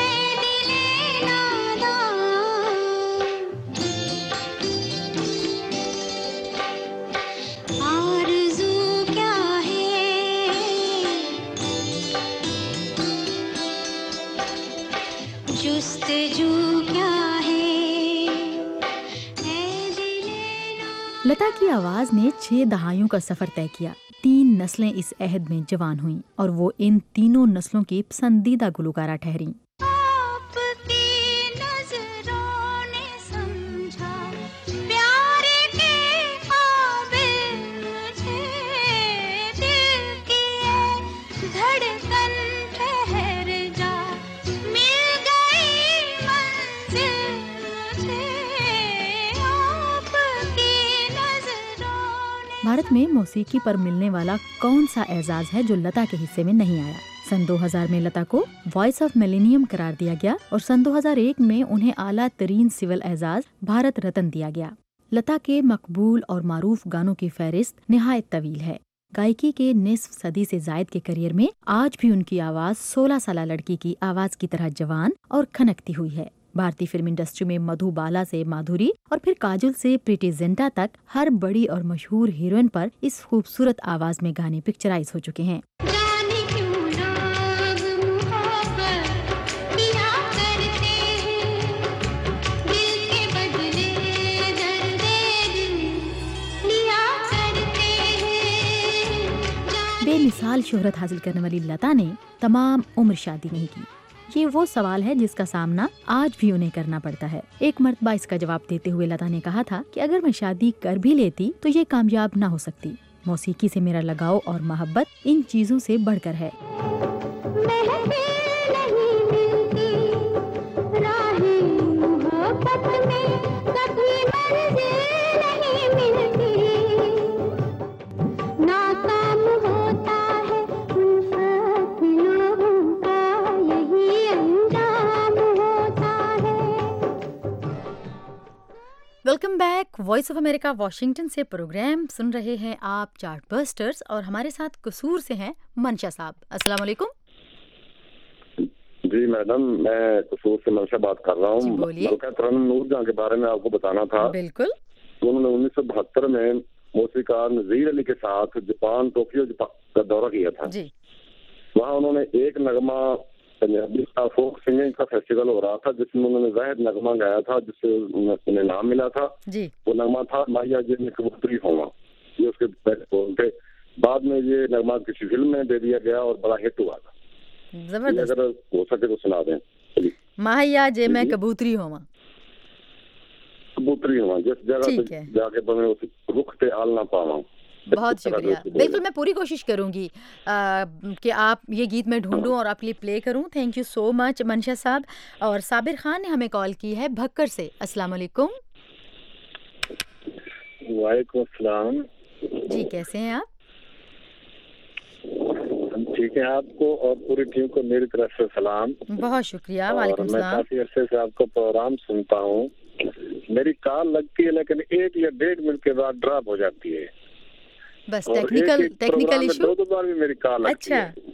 Speaker 4: लता की आवाज ने छह दहाइयों का सफर तय किया। तीन नस्लें इस अहद में जवान हुईं और वो इन तीनों नस्लों की पसंदीदा गुलकारा ठहरीं।
Speaker 15: आपकी नजरों ने समझा प्यारे
Speaker 4: भारत में मौसीकी पर मिलने वाला कौन सा एजाज है जो लता के हिस्से में नहीं आया? सन दो हज़ार में लता को वॉइस ऑफ मिलेनियम करार दिया गया और सन दो हज़ार एक में उन्हें आला तरीन सिविल एजाज भारत रत्न दिया गया। लता के मकबूल और मारूफ गानों की फहरिस्त निहायत तवील है। गायकी के निस्फ सदी से जायद के करियर में आज भी उनकी आवाज सोलह साल लड़की की आवाज की तरह जवान और खनकती हुई है। भारतीय फिल्म इंडस्ट्री में मधुबाला से माधुरी और फिर काजोल से प्रीति जिंटा तक हर बड़ी और मशहूर हीरोइन पर इस खूबसूरत आवाज में गाने पिक्चराइज हो चुके हैं। बेमिसाल शोहरत हासिल करने वाली लता ने तमाम उम्र शादी नहीं की। ये वो सवाल है जिसका सामना आज भी उन्हें करना पड़ता है। एक मर्तबा इसका जवाब देते हुए लता ने कहा था कि अगर मैं शादी कर भी लेती तो ये कामयाब ना हो सकती। मौसीकी से मेरा लगाव और मोहब्बत इन चीजों से बढ़कर है। Welcome back. Voice of America Washington से प्रोग्राम सुन रहे हैं आप चार्ट बस्टर्स और हमारे साथ कसूर से हैं मनशा साहब। अस्सलाम वालेकुम।
Speaker 6: जी मैडम, मैं कसूर से मनशा बात कर रहा हूँ। मलका तरन्नुम नूरजहां के बारे में आपको बताना था।
Speaker 4: बिल्कुल।
Speaker 6: उन्होंने उन्नीस सौ बहत्तर में मौसीकार नजीर अली के साथ जापान टोक्यो का दौरा किया था जी। वहाँ उन्होंने एक नगमा पंजाबी का फोक सिंगिंग का फेस्टिवल हो रहा था जिसमें उन्होंने जाहिर नगमा गाया था जिससे उन्हें नाम मिला था जी। वो नगमा था माहिया जे में कबूतरी होवा, ये उसके बोल थे। बाद में ये नगमा किसी फिल्म में दे दिया गया और बड़ा हिट हुआ था।
Speaker 4: जबरदस्त।
Speaker 6: अगर हो सके तो सुना दें।
Speaker 4: माहिया जे में कबूतरी होवा,
Speaker 6: कबूतरी होवा जिस जगह पे जाके बने उस रुख पे आल ना पावा।
Speaker 4: बहुत शुक्रिया। बिल्कुल मैं पूरी कोशिश करूंगी कि आप ये गीत मैं ढूंढूं और आपके लिए प्ले करूं। थैंक यू सो मच मनशा साहब। और साबिर खान ने हमें कॉल की है भक्कर से। अस्सलाम वालेकुम।
Speaker 16: वालेकुम अस्सलाम
Speaker 4: जी, कैसे हैं आप?
Speaker 16: ठीक है, आपको और पूरी टीम को मेरी तरफ से सलाम।
Speaker 4: बहुत शुक्रिया। वालेकुम सलाम।
Speaker 16: मैं काफी अरसे से आपका प्रोग्राम सुनता हूँ। मेरी कॉल लगती है लेकिन एक या डेढ़ मिनट के बाद ड्रॉप हो जाती है।
Speaker 4: बस टेक्निकल टेक्निकल इशू।
Speaker 16: दो दो बार भी मेरी कॉल लगती है।
Speaker 4: अच्छा,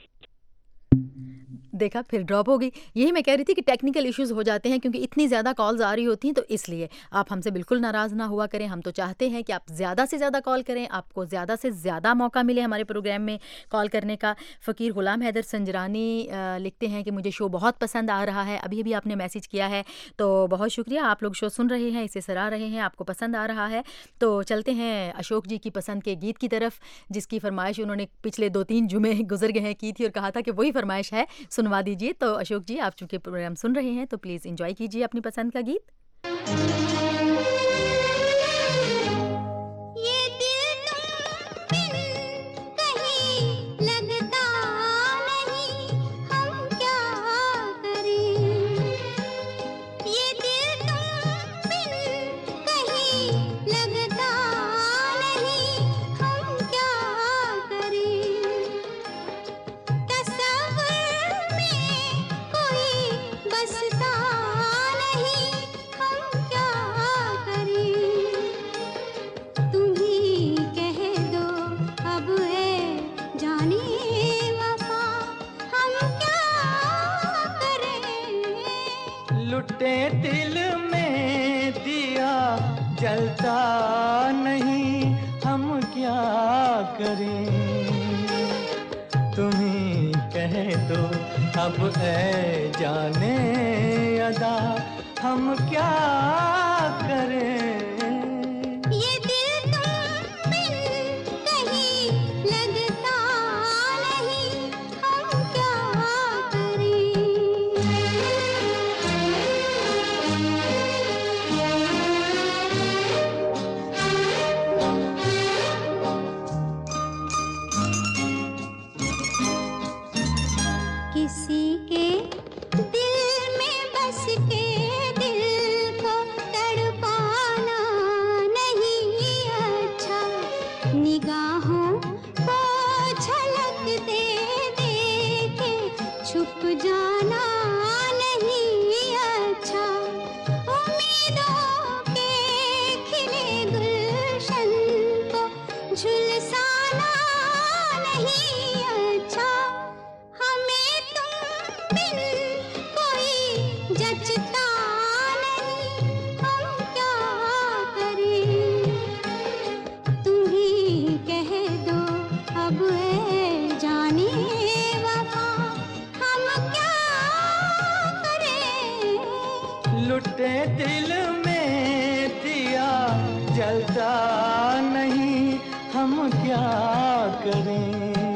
Speaker 4: देखा फिर ड्रॉप हो गई। यही मैं कह रही थी कि टेक्निकल इश्यूज हो जाते हैं क्योंकि इतनी ज़्यादा कॉल्स आ रही होती हैं, तो इसलिए आप हमसे बिल्कुल नाराज़ ना हुआ करें। हम तो चाहते हैं कि आप ज़्यादा से ज़्यादा कॉल करें, आपको ज़्यादा से ज़्यादा मौका मिले हमारे प्रोग्राम में कॉल करने का। फ़कीर गुलाम हैदर संजरानी लिखते हैं कि मुझे शो बहुत पसंद आ रहा है। अभी अभी आपने मैसेज किया है तो बहुत शुक्रिया। आप लोग शो सुन रहे हैं, इसे सराह रहे हैं, आपको पसंद आ रहा है। तो चलते हैं अशोक जी की पसंद के गीत की तरफ, जिसकी फरमाइश उन्होंने पिछले दो तीन जुमे गुजर गए हैं की थी और कहा था कि वही फरमाइश है, सुनवा दीजिए। तो अशोक जी, आप चूंकि प्रोग्राम सुन रहे हैं तो प्लीज एंजॉय कीजिए अपनी पसंद का गीत।
Speaker 12: लुटे दिल में दिया जलता नहीं, हम क्या करें। तुम्ही कह दो अब ऐ जाने अदा, हम क्या करें।
Speaker 15: किसी के दिल में बस के
Speaker 12: लुटे दिल में दिया जलता नहीं, हम क्या करें।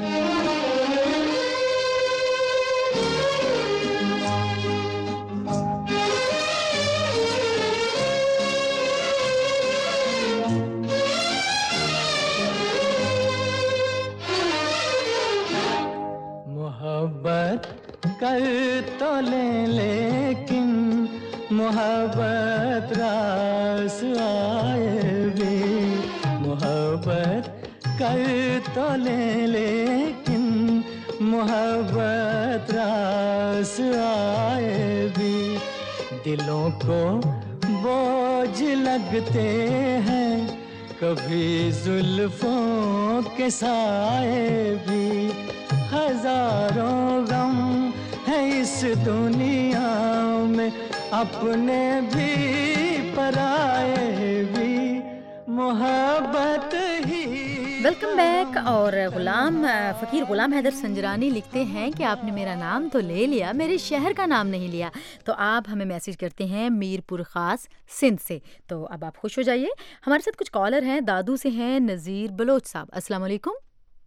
Speaker 12: मोहब्बत कर तो ले लेकिन मोहब्बत रास आए भी, मोहब्बत कर तो ले लेकिन मोहब्बत रास आए भी। दिलों को बोझ लगते हैं कभी जुल्फों के साए भी, हजारों गम है इस दुनिया में, अपने भी पराए भी, मोहब्बत ही।
Speaker 4: Welcome back. और गुलाम फ़कीर गुलाम हैदर संजरानी लिखते हैं कि आपने मेरा नाम तो ले लिया, मेरे शहर का नाम नहीं लिया। तो आप हमें मैसेज करते हैं मीरपुर ख़ास सिंध से। तो अब आप खुश हो जाइए। हमारे साथ कुछ कॉलर हैं। दादू से हैं नज़ीर बलोच साहब। अस्सलाम वालेकुम।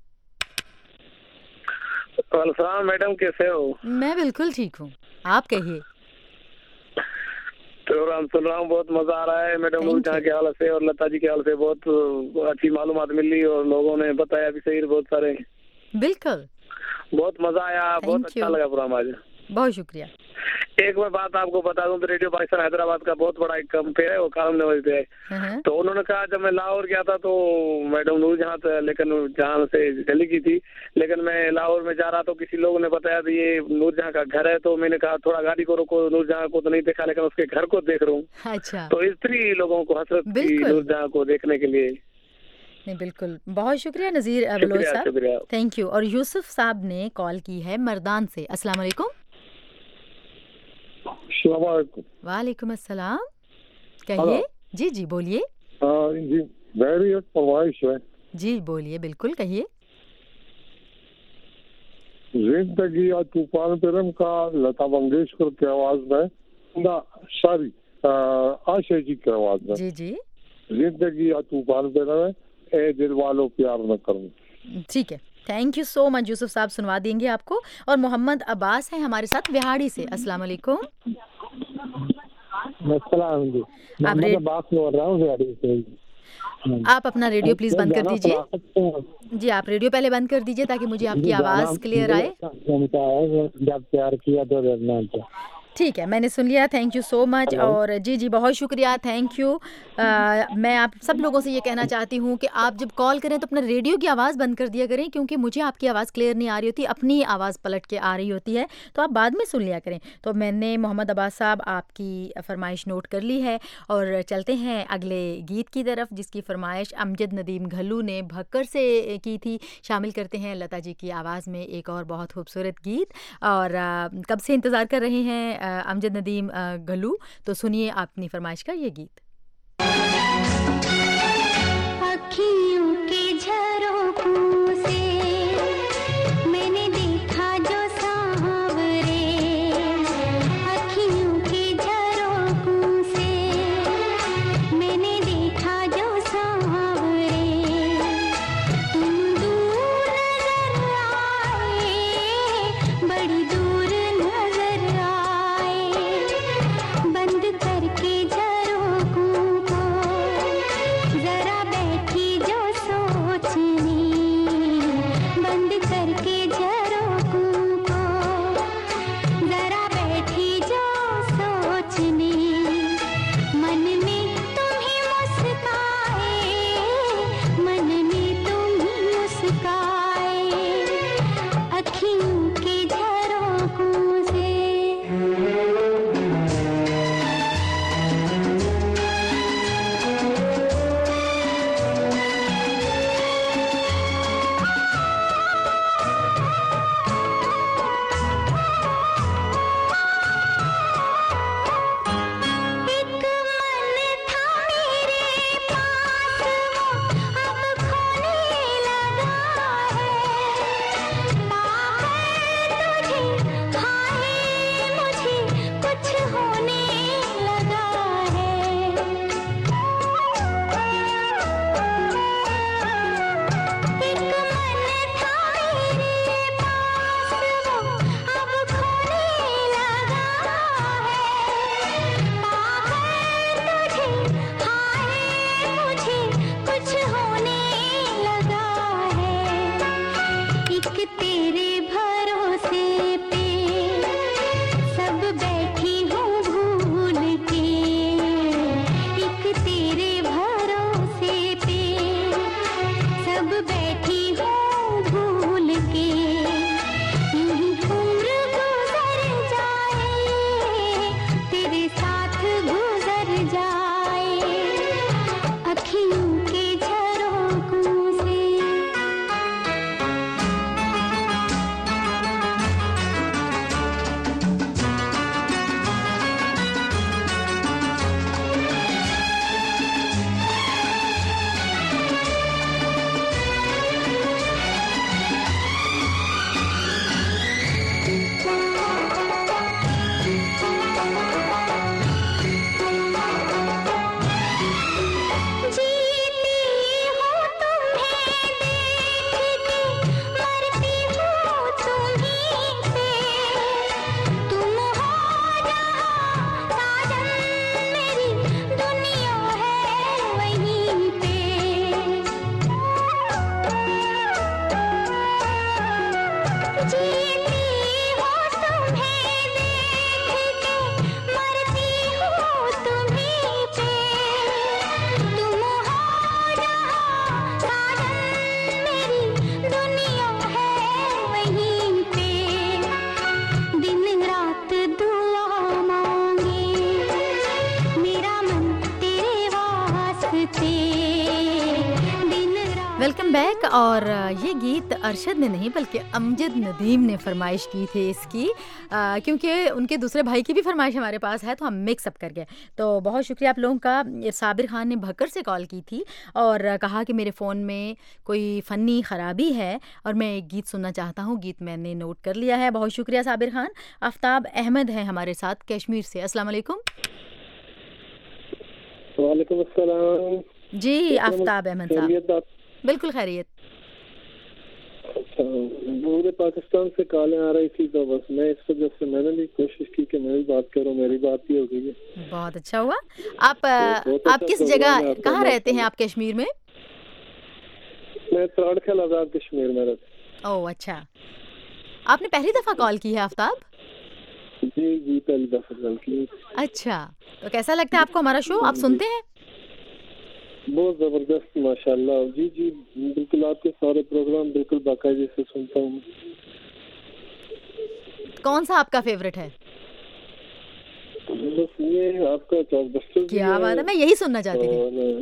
Speaker 7: वालेकुम मैडम, कैसे हो?
Speaker 4: मैं बिल्कुल ठीक हूँ, आप कहिए।
Speaker 7: प्रोग्राम सुन रहा हूँ, बहुत मजा आ रहा है मैडम। नूरजहां के हाल से और लता जी के हाल से बहुत अच्छी मालूमात मिली और लोगों ने बताया भी सही बहुत सारे।
Speaker 4: बिल्कुल,
Speaker 7: बहुत मजा आया, बहुत अच्छा लगा प्रोग्राम आज।
Speaker 4: बहुत शुक्रिया।
Speaker 7: एक मैं बात आपको बता दूं तो रेडियो पाकिस्तान हैदराबाद का बहुत बड़ा एक कंप है, वो कालम नवाज पे है। तो उन्होंने कहा जब मैं लाहौर गया था तो मैडम नूरजहां था, लेकिन जहां से दिल्ली की थी, लेकिन मैं लाहौर में जा रहा तो किसी लोगों ने बताया कि ये नूरजहां का घर है। तो मैंने कहा थोड़ा गाड़ी को रोको, नूरजहां को तो नहीं देखा लेकिन उसके घर को देख रहा हूँ।
Speaker 4: अच्छा,
Speaker 7: तो इतनी लोगों को हसरत थी नूरजहां को देखने के लिए।
Speaker 4: नहीं, बिल्कुल, बहुत शुक्रिया नज़ीर बलोच साहब, थैंक यू। और यूसुफ साहब ने कॉल की है मर्दान से। अस्सलाम वालेकुम। वालेकुम अस्सलाम, कहिए। जी जी बोलिए।
Speaker 16: जी मेरी एक फरमाइश है।
Speaker 4: जी बोलिए, बिल्कुल कहिए।
Speaker 16: जिंदगी या तूफान फिल्म का लता मंगेशकर की आवाज में ना, सॉरी आशा जी की आवाज में।
Speaker 4: जी जी।
Speaker 16: जिंदगी या तूफान फिल्म में ए दिल वालों प्यार न करूं।
Speaker 4: ठीक है, thank you so much Yusuf साहब, सुनवा देंगे आपको। और मोहम्मद अब्बास है हमारे साथ बिहाड़ी से। अस्सलाम वालेकुम।
Speaker 7: आप रेड... बोल रहा हूँ बिहाड़ी से।
Speaker 4: आप अपना रेडियो प्लीज बंद कर दीजिए। जी आप रेडियो पहले बंद कर दीजिए ताकि मुझे आपकी आवाज क्लियर आए।
Speaker 7: जब प्यार किया तो डरना था।
Speaker 4: ठीक है, मैंने सुन लिया, थैंक यू सो मच। और जी जी बहुत शुक्रिया, थैंक यू। आ, मैं आप सब लोगों से ये कहना चाहती हूँ कि आप जब कॉल करें तो अपना रेडियो की आवाज़ बंद कर दिया करें, क्योंकि मुझे आपकी आवाज़ क्लियर नहीं आ रही होती, अपनी आवाज़ पलट के आ रही होती है, तो आप बाद में सुन लिया करें। तो मैंने मोहम्मद अब्बास साहब आपकी फरमाइश नोट कर ली है और चलते हैं अगले गीत की तरफ, जिसकी फरमाइश अमजद नदीम घल्लू ने भक्कर से की थी। शामिल करते हैं लता जी की आवाज़ में एक और बहुत खूबसूरत गीत। और आ, कब से इंतज़ार कर रहे हैं अमजद नदीम घल्लू, तो सुनिए अपनी फरमाइश का ये गीत।
Speaker 15: अखियों के झरोखों से मैंने देखा जो सांवरे, अखियों के झरोखों से मैंने देखा जो सांवरे, तुम दूर नजर आए, बड़ी दूर नजर आए, बंद करके झरोखों
Speaker 4: वेलकम बैक। और ये गीत अरशद ने नहीं बल्कि अमजद नदीम ने फरमाइश की थी इसकी, आ, क्योंकि उनके दूसरे भाई की भी फरमाइश हमारे पास है तो हम मिक्स अप कर गए। तो बहुत शुक्रिया आप लोगों का। साबिर खान ने भक्कर से कॉल की थी और कहा कि मेरे फ़ोन में कोई फ़नी ख़राबी है और मैं एक गीत सुनना चाहता हूँ। गीत मैंने नोट कर लिया है। बहुत शुक्रिया साबिर खान। आफ्ताब अहमद है हमारे साथ कश्मीर से। अस्सलाम वालेकुम।
Speaker 17: वालेकुम अस्सलाम
Speaker 4: जी आफ्ताब अहमद साहब, बिल्कुल खैरियत।
Speaker 17: अच्छा, पूरे पाकिस्तान से कॉलें आ रही थी तो बस मैं इस वजह से मैंने भी कोशिश की कि मैं भी बात करूं, मेरी बात ही हो गई है।
Speaker 4: बहुत अच्छा हुआ। आप तो आप किस जगह कहाँ रहते हैं आप कश्मीर में?
Speaker 17: मैं त्राड़खेल आजाद कश्मीर में रहता।
Speaker 4: ओह अच्छा, आपने पहली दफा कॉल की है आफ्ताब?
Speaker 17: जी जी पहली दफा कॉल की।
Speaker 4: अच्छा, तो कैसा लगता है आपको हमारा शो? आप सुनते हैं?
Speaker 17: बहुत जबरदस्त माशाल्लाह। जी जी बिल्कुल, आपके सारे प्रोग्राम बिल्कुल बाकायदे से सुनता हूँ।
Speaker 4: कौन सा आपका फेवरेट है?
Speaker 17: बस ये आपका चार्टबस्टर्स।
Speaker 4: क्या बात है, मैं यही सुनना चाहती थी।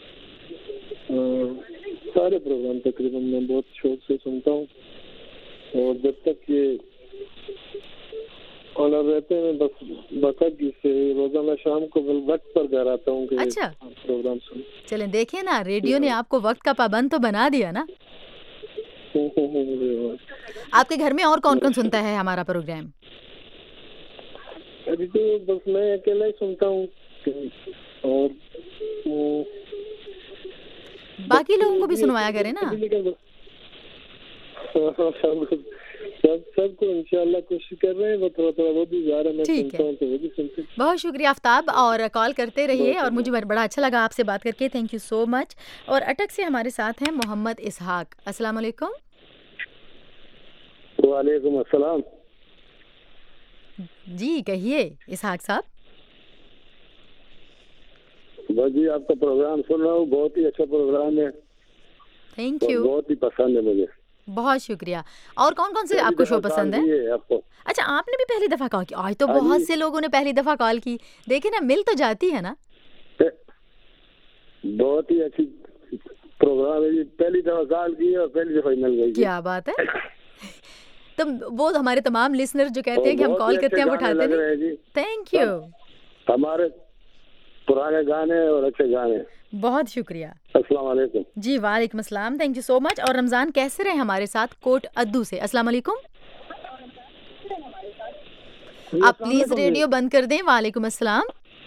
Speaker 17: सारे प्रोग्राम तकरीबन मैं बहुत शौक से सुनता हूँ और जब तक ये ऑनर रहते हैं बस बाकायदगी से रोजाना शाम को वक्त पर घर आता हूँ।
Speaker 4: अच्छा,
Speaker 17: प्रोग्राम सुन।
Speaker 4: चलें देखिए ना, रेडियो ने आपको वक्त का पाबंद तो बना दिया ना। आपके घर में और कौन कौन सुनता है हमारा प्रोग्राम?
Speaker 17: अभी तो बस मैं अकेला ही सुनता हूँ और
Speaker 4: बाकी लोगों को भी सुनवाया करें ना।
Speaker 17: सब सबको इंशाल्लाह कोशिश कर रहे हैं, वो थोड़ा थोड़ा वो भी जा रहा है, मैं सुनता हूं तो वो भी सुनते हैं।
Speaker 4: बहुत शुक्रिया आफ्ताब, और कॉल करते रहिए और मुझे बड़ा अच्छा लगा आपसे बात करके। Thank you so much. और अटक से हमारे साथ हैं मोहम्मद इसहाक। अस्सलाम वालेकुम।
Speaker 17: वालेकुम अस्सलाम।
Speaker 4: जी कहिए इसहाक साहब।
Speaker 17: बस जी आपका प्रोग्राम सुन रहा हूँ, बहुत ही अच्छा प्रोग्राम है।
Speaker 4: थैंक यू,
Speaker 17: बहुत ही पसंद है मुझे।
Speaker 4: बहुत शुक्रिया। और कौन कौन से आपको शो पसंद है?
Speaker 17: आपको?
Speaker 4: अच्छा, आपने भी पहली दफा कॉल की? आज तो बहुत से लोगों ने पहली दफा कॉल की। देखिए ना, मिल तो जाती है ना।
Speaker 17: बहुत ही अच्छी प्रोग्राम है जी। पहली दफा कॉल की और पहली दफा मिल गई।
Speaker 4: क्या बात है। तो वो हमारे तमाम लिसनर जो कहते हैं कि हम कॉल करते हैं वो उठाते नहीं। Thank you.
Speaker 17: हमारे पुराने गाने और अच्छे गाने।
Speaker 4: बहुत शुक्रिया।
Speaker 17: अस्सलाम वालेकुम।
Speaker 4: जी वालेकुम अस्सलाम, थैंक यू सो मच। और रमजान कैसे रहे हमारे साथ कोट अद्दू से। अस्सलाम वालेकुम। आप प्लीज रेडियो बंद कर दें। वालेकुम अस्सलाम।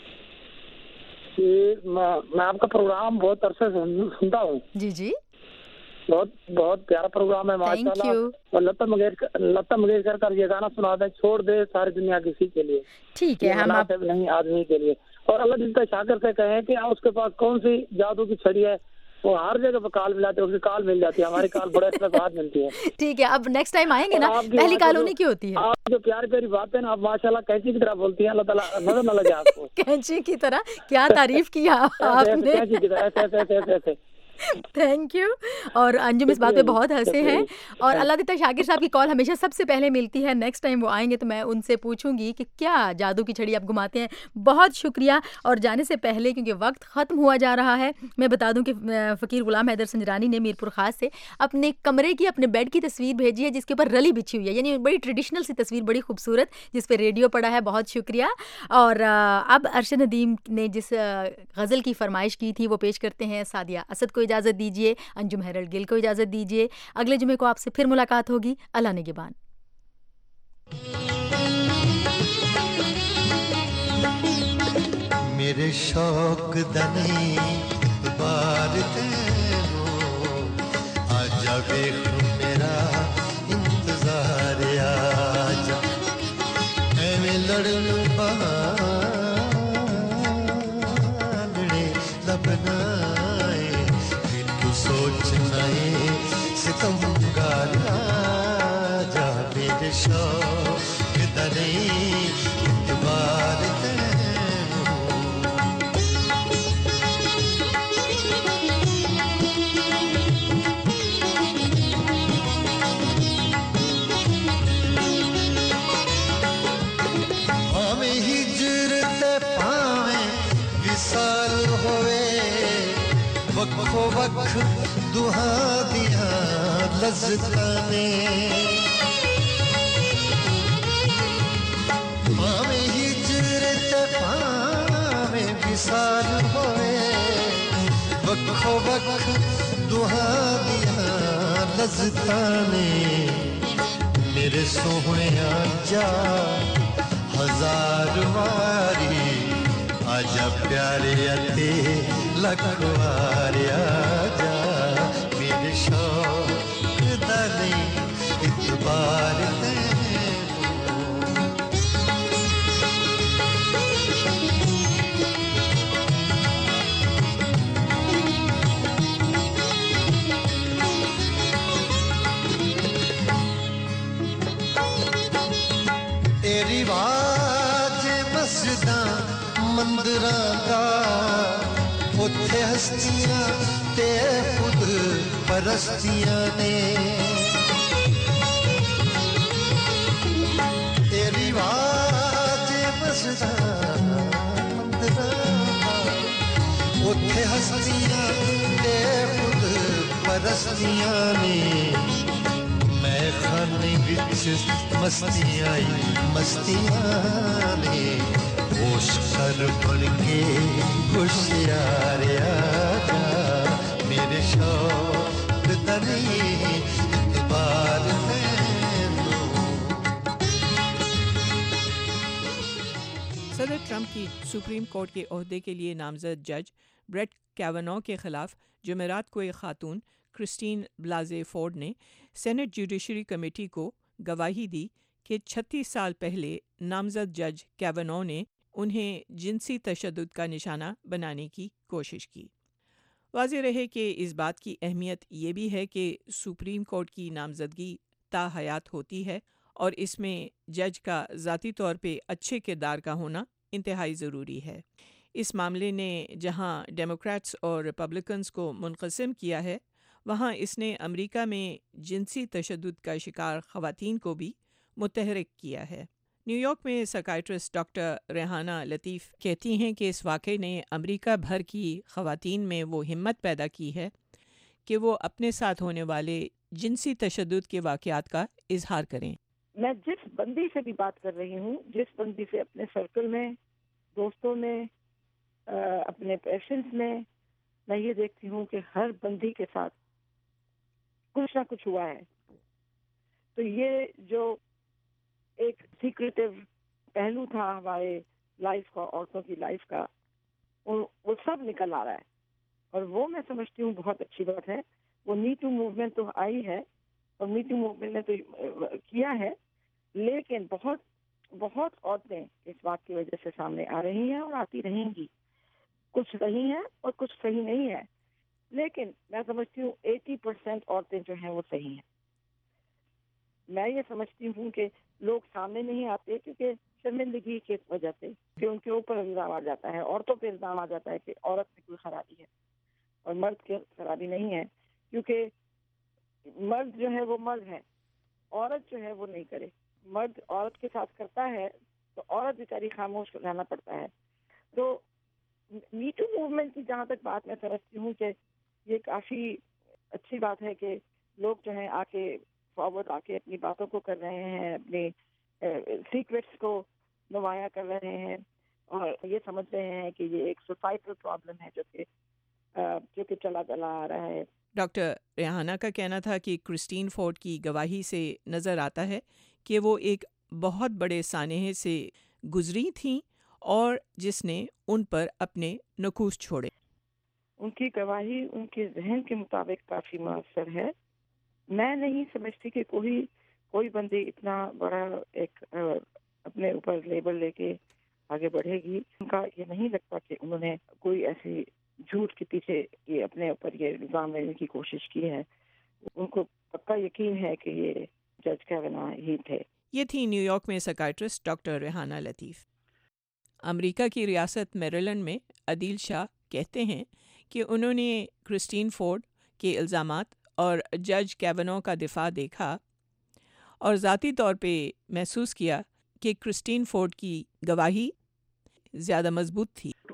Speaker 7: मैं आपका प्रोग्राम बहुत अरसे से सुनता हूँ।
Speaker 4: जी जी,
Speaker 7: बहुत बहुत प्यारा प्रोग्राम है माशाल्लाह। और लता मंगेशकर लता मंगेशकर का ये गाना सुना दे, छोड़ दे सारी दुनिया किसी के लिए।
Speaker 4: ठीक है, हम आप
Speaker 7: नहीं आदमी के लिए। और अल्लाह जिसका शाकर से कहें कि उसके पास कौन सी जादू की छड़ी है, वो हर जगह पे काल मिलाते हैं, उसकी काल मिल जाती है। हमारी काल बड़े अच्छे बात मिलती है।
Speaker 4: ठीक है, अब नेक्स्ट टाइम आएंगे ना, पहली काल उन्हीं की होती है।
Speaker 7: आप जो प्यारी प्यारी बातें ना, आप माशाल्लाह कैंची की तरह बोलती हैं। अल्लाह ताला नजर न लगे आपको।
Speaker 4: कैंची की तरह? क्या तारीफ किया आपने।
Speaker 7: कैंची की तरह ऐसे ऐसे ऐसे ऐसे।
Speaker 4: Thank you. और अंजुम इस बात पे बहुत हंसे हैं। और अल्लाह देता शाकिर साहब की कॉल हमेशा सबसे पहले मिलती है। नेक्स्ट टाइम वो आएंगे तो मैं उनसे पूछूंगी कि क्या जादू की छड़ी आप घुमाते हैं। बहुत शुक्रिया। और जाने से पहले, क्योंकि वक्त ख़त्म हुआ जा रहा है, मैं बता दूं कि फ़कीर गुलाम हैदर संजरानी ने मीरपुर ख़ास से अपने कमरे की, अपने बेड की तस्वीर भेजी है जिसके ऊपर रली बिछी हुई है, यानी बड़ी ट्रेडिशनल सी तस्वीर, बड़ी खूबसूरत, जिस पर रेडियो पड़ा है। बहुत शुक्रिया। और अब अरशद नदीम ने जिस गज़ल की फरमाइश की थी वो पेश करते हैं। सादिया असद को इजाज़त दीजिए, अंजुम हेरल्ड गिल को इजाज़त दीजिए। अगले जुमे को आपसे फिर मुलाकात होगी। अल्लाह निगहबान।
Speaker 12: मेरे शौक दने बार तेरो आजा वेख मेरा इंतजार आजा एवें लड़न बहाने लबनाए फिर तू सोचना है सितमगार आजा मेरे शौक दने बार वक्फो वक्त दुहा दिया लज़्ज़तां ने भावे हिजरत पावे विसाल होए वक्फो वक्त दुहा दिया लज़्ज़तां ने मेरे सोहणे आजा हजार वारी आजा प्यारे अते लख वारी आजा मेरे शौक दा नहीं इतबार ते रिवाज मस्जिदा मंदिरां दा उत्थे हस्तियां ते खुद परस्तियां ने ए रिवाज मस्जिदा मंदिरां दा उत्थे हस्तियां ते खुद परस्तियां ने मैं खाने विच मस्तियां आई मस्तियां ने होश कर बन के होशियार आजा मेरे शौक दा नहीं इतबार तैनू।
Speaker 18: सदर ट्रंप की सुप्रीम कोर्ट के ओहदे के लिए नामजद जज ब्रेट कैवेनॉ के खिलाफ जुमेरात को एक खातून क्रिस्टीन ब्लाजे फोर्ड ने सेनेट जुडिशरी कमेटी को गवाही दी कि छत्तीस साल पहले नामजद जज कैवेनॉ ने उन्हें जिनसी तशद्दुद का निशाना बनाने की कोशिश की। वाज़ेह रहे कि इस बात की अहमियत ये भी है कि सुप्रीम कोर्ट की नामजदगी ताहयात होती है और इसमें जज का ज़ाती तौर पे अच्छे किरदार का होना इंतहाई ज़रूरी है। इस मामले ने जहां डेमोक्रेट्स और रिपब्लिकन्स को मुनक़सिम किया है वहाँ इसने अमेरिका में जिनसी तशद्दुद का शिकार ख़वातीन को भी मुतहरिक किया है। न्यूयॉर्क में साइकियाट्रिस्ट डॉक्टर रेहाना लतीफ़ कहती हैं कि इस वाक़े ने अमेरिका भर की ख़वातीन में वो हिम्मत पैदा की है कि वो अपने साथ होने वाले जिनसी तशद्दुद के वाक़यात का इजहार करें।
Speaker 19: मैं जिस बंदी से भी बात कर रही हूँ, जिस बंदी से अपने सर्कल में, दोस्तों में, अपने पेशेंट्स में, मैं ये देखती हूँ कि हर बंदी के साथ कुछ ना कुछ हुआ है। तो ये जो एक सीक्रेटिव पहलू था हमारे लाइफ का, औरतों की लाइफ का, वो, वो सब निकल आ रहा है और वो मैं समझती हूँ बहुत अच्छी बात है। वो मी टू मूवमेंट तो आई है और मी टू मूवमेंट ने तो किया है, लेकिन बहुत बहुत औरतें इस बात की वजह से सामने आ रही हैं और आती रहेंगी। कुछ सही है और कुछ सही नहीं है, लेकिन मैं समझती हूँ अस्सी परसेंट औरतें जो हैं वो सही हैं। मैं ये समझती हूँ कि लोग सामने नहीं आते क्योंकि शर्मिंदगी की वजह से, कि उनके ऊपर इल्ज़ाम आ जाता है, औरतों पे इल्ज़ाम आ जाता है कि औरत में कोई खराबी है और मर्द की खराबी नहीं है, क्योंकि मर्द जो है वो मर्द है, औरत जो है वो नहीं करे। मर्द औरत के साथ करता है तो औरत बेचारी खामोश रहना पड़ता है। तो मी टू मूवमेंट की जहाँ तक बात मैं समझती हूँ कि ये काफ़ी अच्छी बात है कि लोग जो हैं आके फॉरवर्ड आके अपनी बातों को कर रहे हैं, अपने सीक्रेट्स को नुमाया कर रहे हैं और ये समझ रहे हैं कि ये एक सोसाइटल प्रॉब्लम है जो कि जो कि चला चला आ रहा है।
Speaker 18: डॉक्टर रेहाना का कहना था कि क्रिस्टीन फोर्ड की गवाही से नज़र आता है कि वो एक बहुत बड़े सानेहे से गुजरी थीं और जिसने उन पर अपने नकूश छोड़े।
Speaker 19: उनकी गवाही उनके जहन के मुताबिक काफ़ी मुअस्सर है। मैं नहीं समझती कि कोई कोई बंदी इतना बड़ा एक अपने ऊपर लेबल लेके आगे बढ़ेगी। उनका ये नहीं लगता कि उन्होंने कोई ऐसी झूठ के पीछे ये अपने ऊपर ये इल्ज़ाम लेने की कोशिश की है। उनको पक्का यकीन है कि ये जज कैवेनॉ ही थे।
Speaker 18: ये थी न्यूयॉर्क में psychiatrist doctor Rehana Latif. America की रियासत मेरीलैंड में अदील शाह कहते हैं कि उन्होंने क्रिस्टीन फोर्ड के इल्ज़ामात और जज कैवेनॉ का दिफा देखा और ज़ाती तौर पे महसूस किया कि क्रिस्टीन फोर्ड की गवाही ज़्यादा मजबूत थी।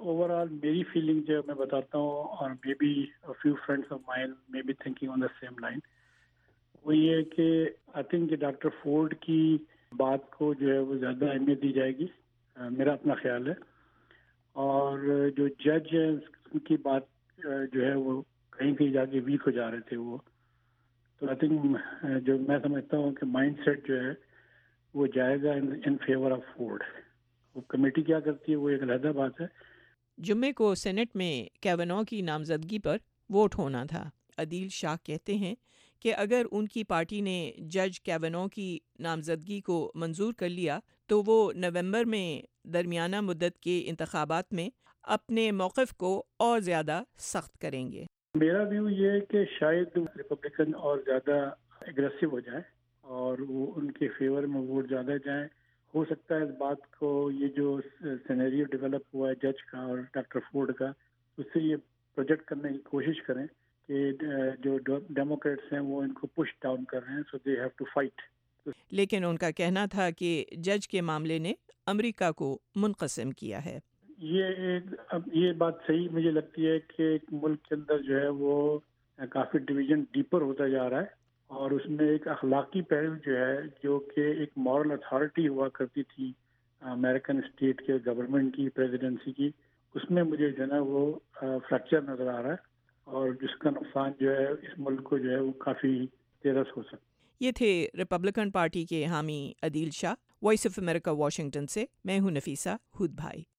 Speaker 20: ओवरऑल मेरी फीलिंग जो मैं बताता हूँ, और may be a few friends of mine may be thinking on the same line, वो ये है कि आई थिंक डॉक्टर फोर्ड की बात को जो है वो ज़्यादा अहमियत दी जाएगी, uh, मेरा अपना ख्याल है। और जो जज है उनकी बात uh, जो है वो कहीं कहीं जाके वीक हो जा रहे थे वो। तो आई थिंक जो मैं समझता हूँ कि माइंडसेट जो है वो जाएगा इन फेवर ऑफ फोर्ड। वो कमेटी क्या करती है वो एक अलग बात है।
Speaker 18: जुम्मे को सेनेट में कैवेनॉ की नामजदगी पर वोट होना था। अदील शाह कहते हैं कि अगर उनकी पार्टी ने जज कैवेनॉ की नामजदगी को मंजूर कर लिया तो वो नवंबर में दरमियाना मुद्दत के इंतखाबात में अपने मौक़िफ़ को और ज़्यादा सख्त करेंगे।
Speaker 20: मेरा व्यू ये है कि शायद रिपब्लिकन और ज़्यादा एग्रेसिव हो जाए और वो उनके फेवर में वोट ज़्यादा जाए। हो सकता है इस बात को, ये जो सिनेरियो डेवलप हुआ है जज का और डॉक्टर फोर्ड का, उससे ये प्रोजेक्ट करने की कोशिश करें कि जो डेमोक्रेट्स हैं वो इनको पुश डाउन कर रहे हैं, so they have to fight.
Speaker 18: लेकिन उनका कहना था कि जज के मामले ने अमेरिका को मुनक़सिम किया है।
Speaker 20: ये एक अब ये बात सही मुझे लगती है कि एक मुल्क के अंदर जो है वो काफ़ी डिवीजन डीपर होता जा रहा है और उसमें एक अखलाकी पहलू जो है, जो कि एक मॉरल अथॉरिटी हुआ करती थी अमेरिकन स्टेट के गवर्नमेंट की, प्रेसिडेंसी की, उसमें मुझे जो है ना वो फ्रैक्चर नज़र आ रहा है और जिसका नुकसान जो है इस मुल्क को जो है वो काफ़ी तेरस हो सकता है।
Speaker 18: ये थे रिपब्लिकन पार्टी के हामी Adeel Shah. Voice of America Washington से मैं हूँ नफीसा हुद भाई।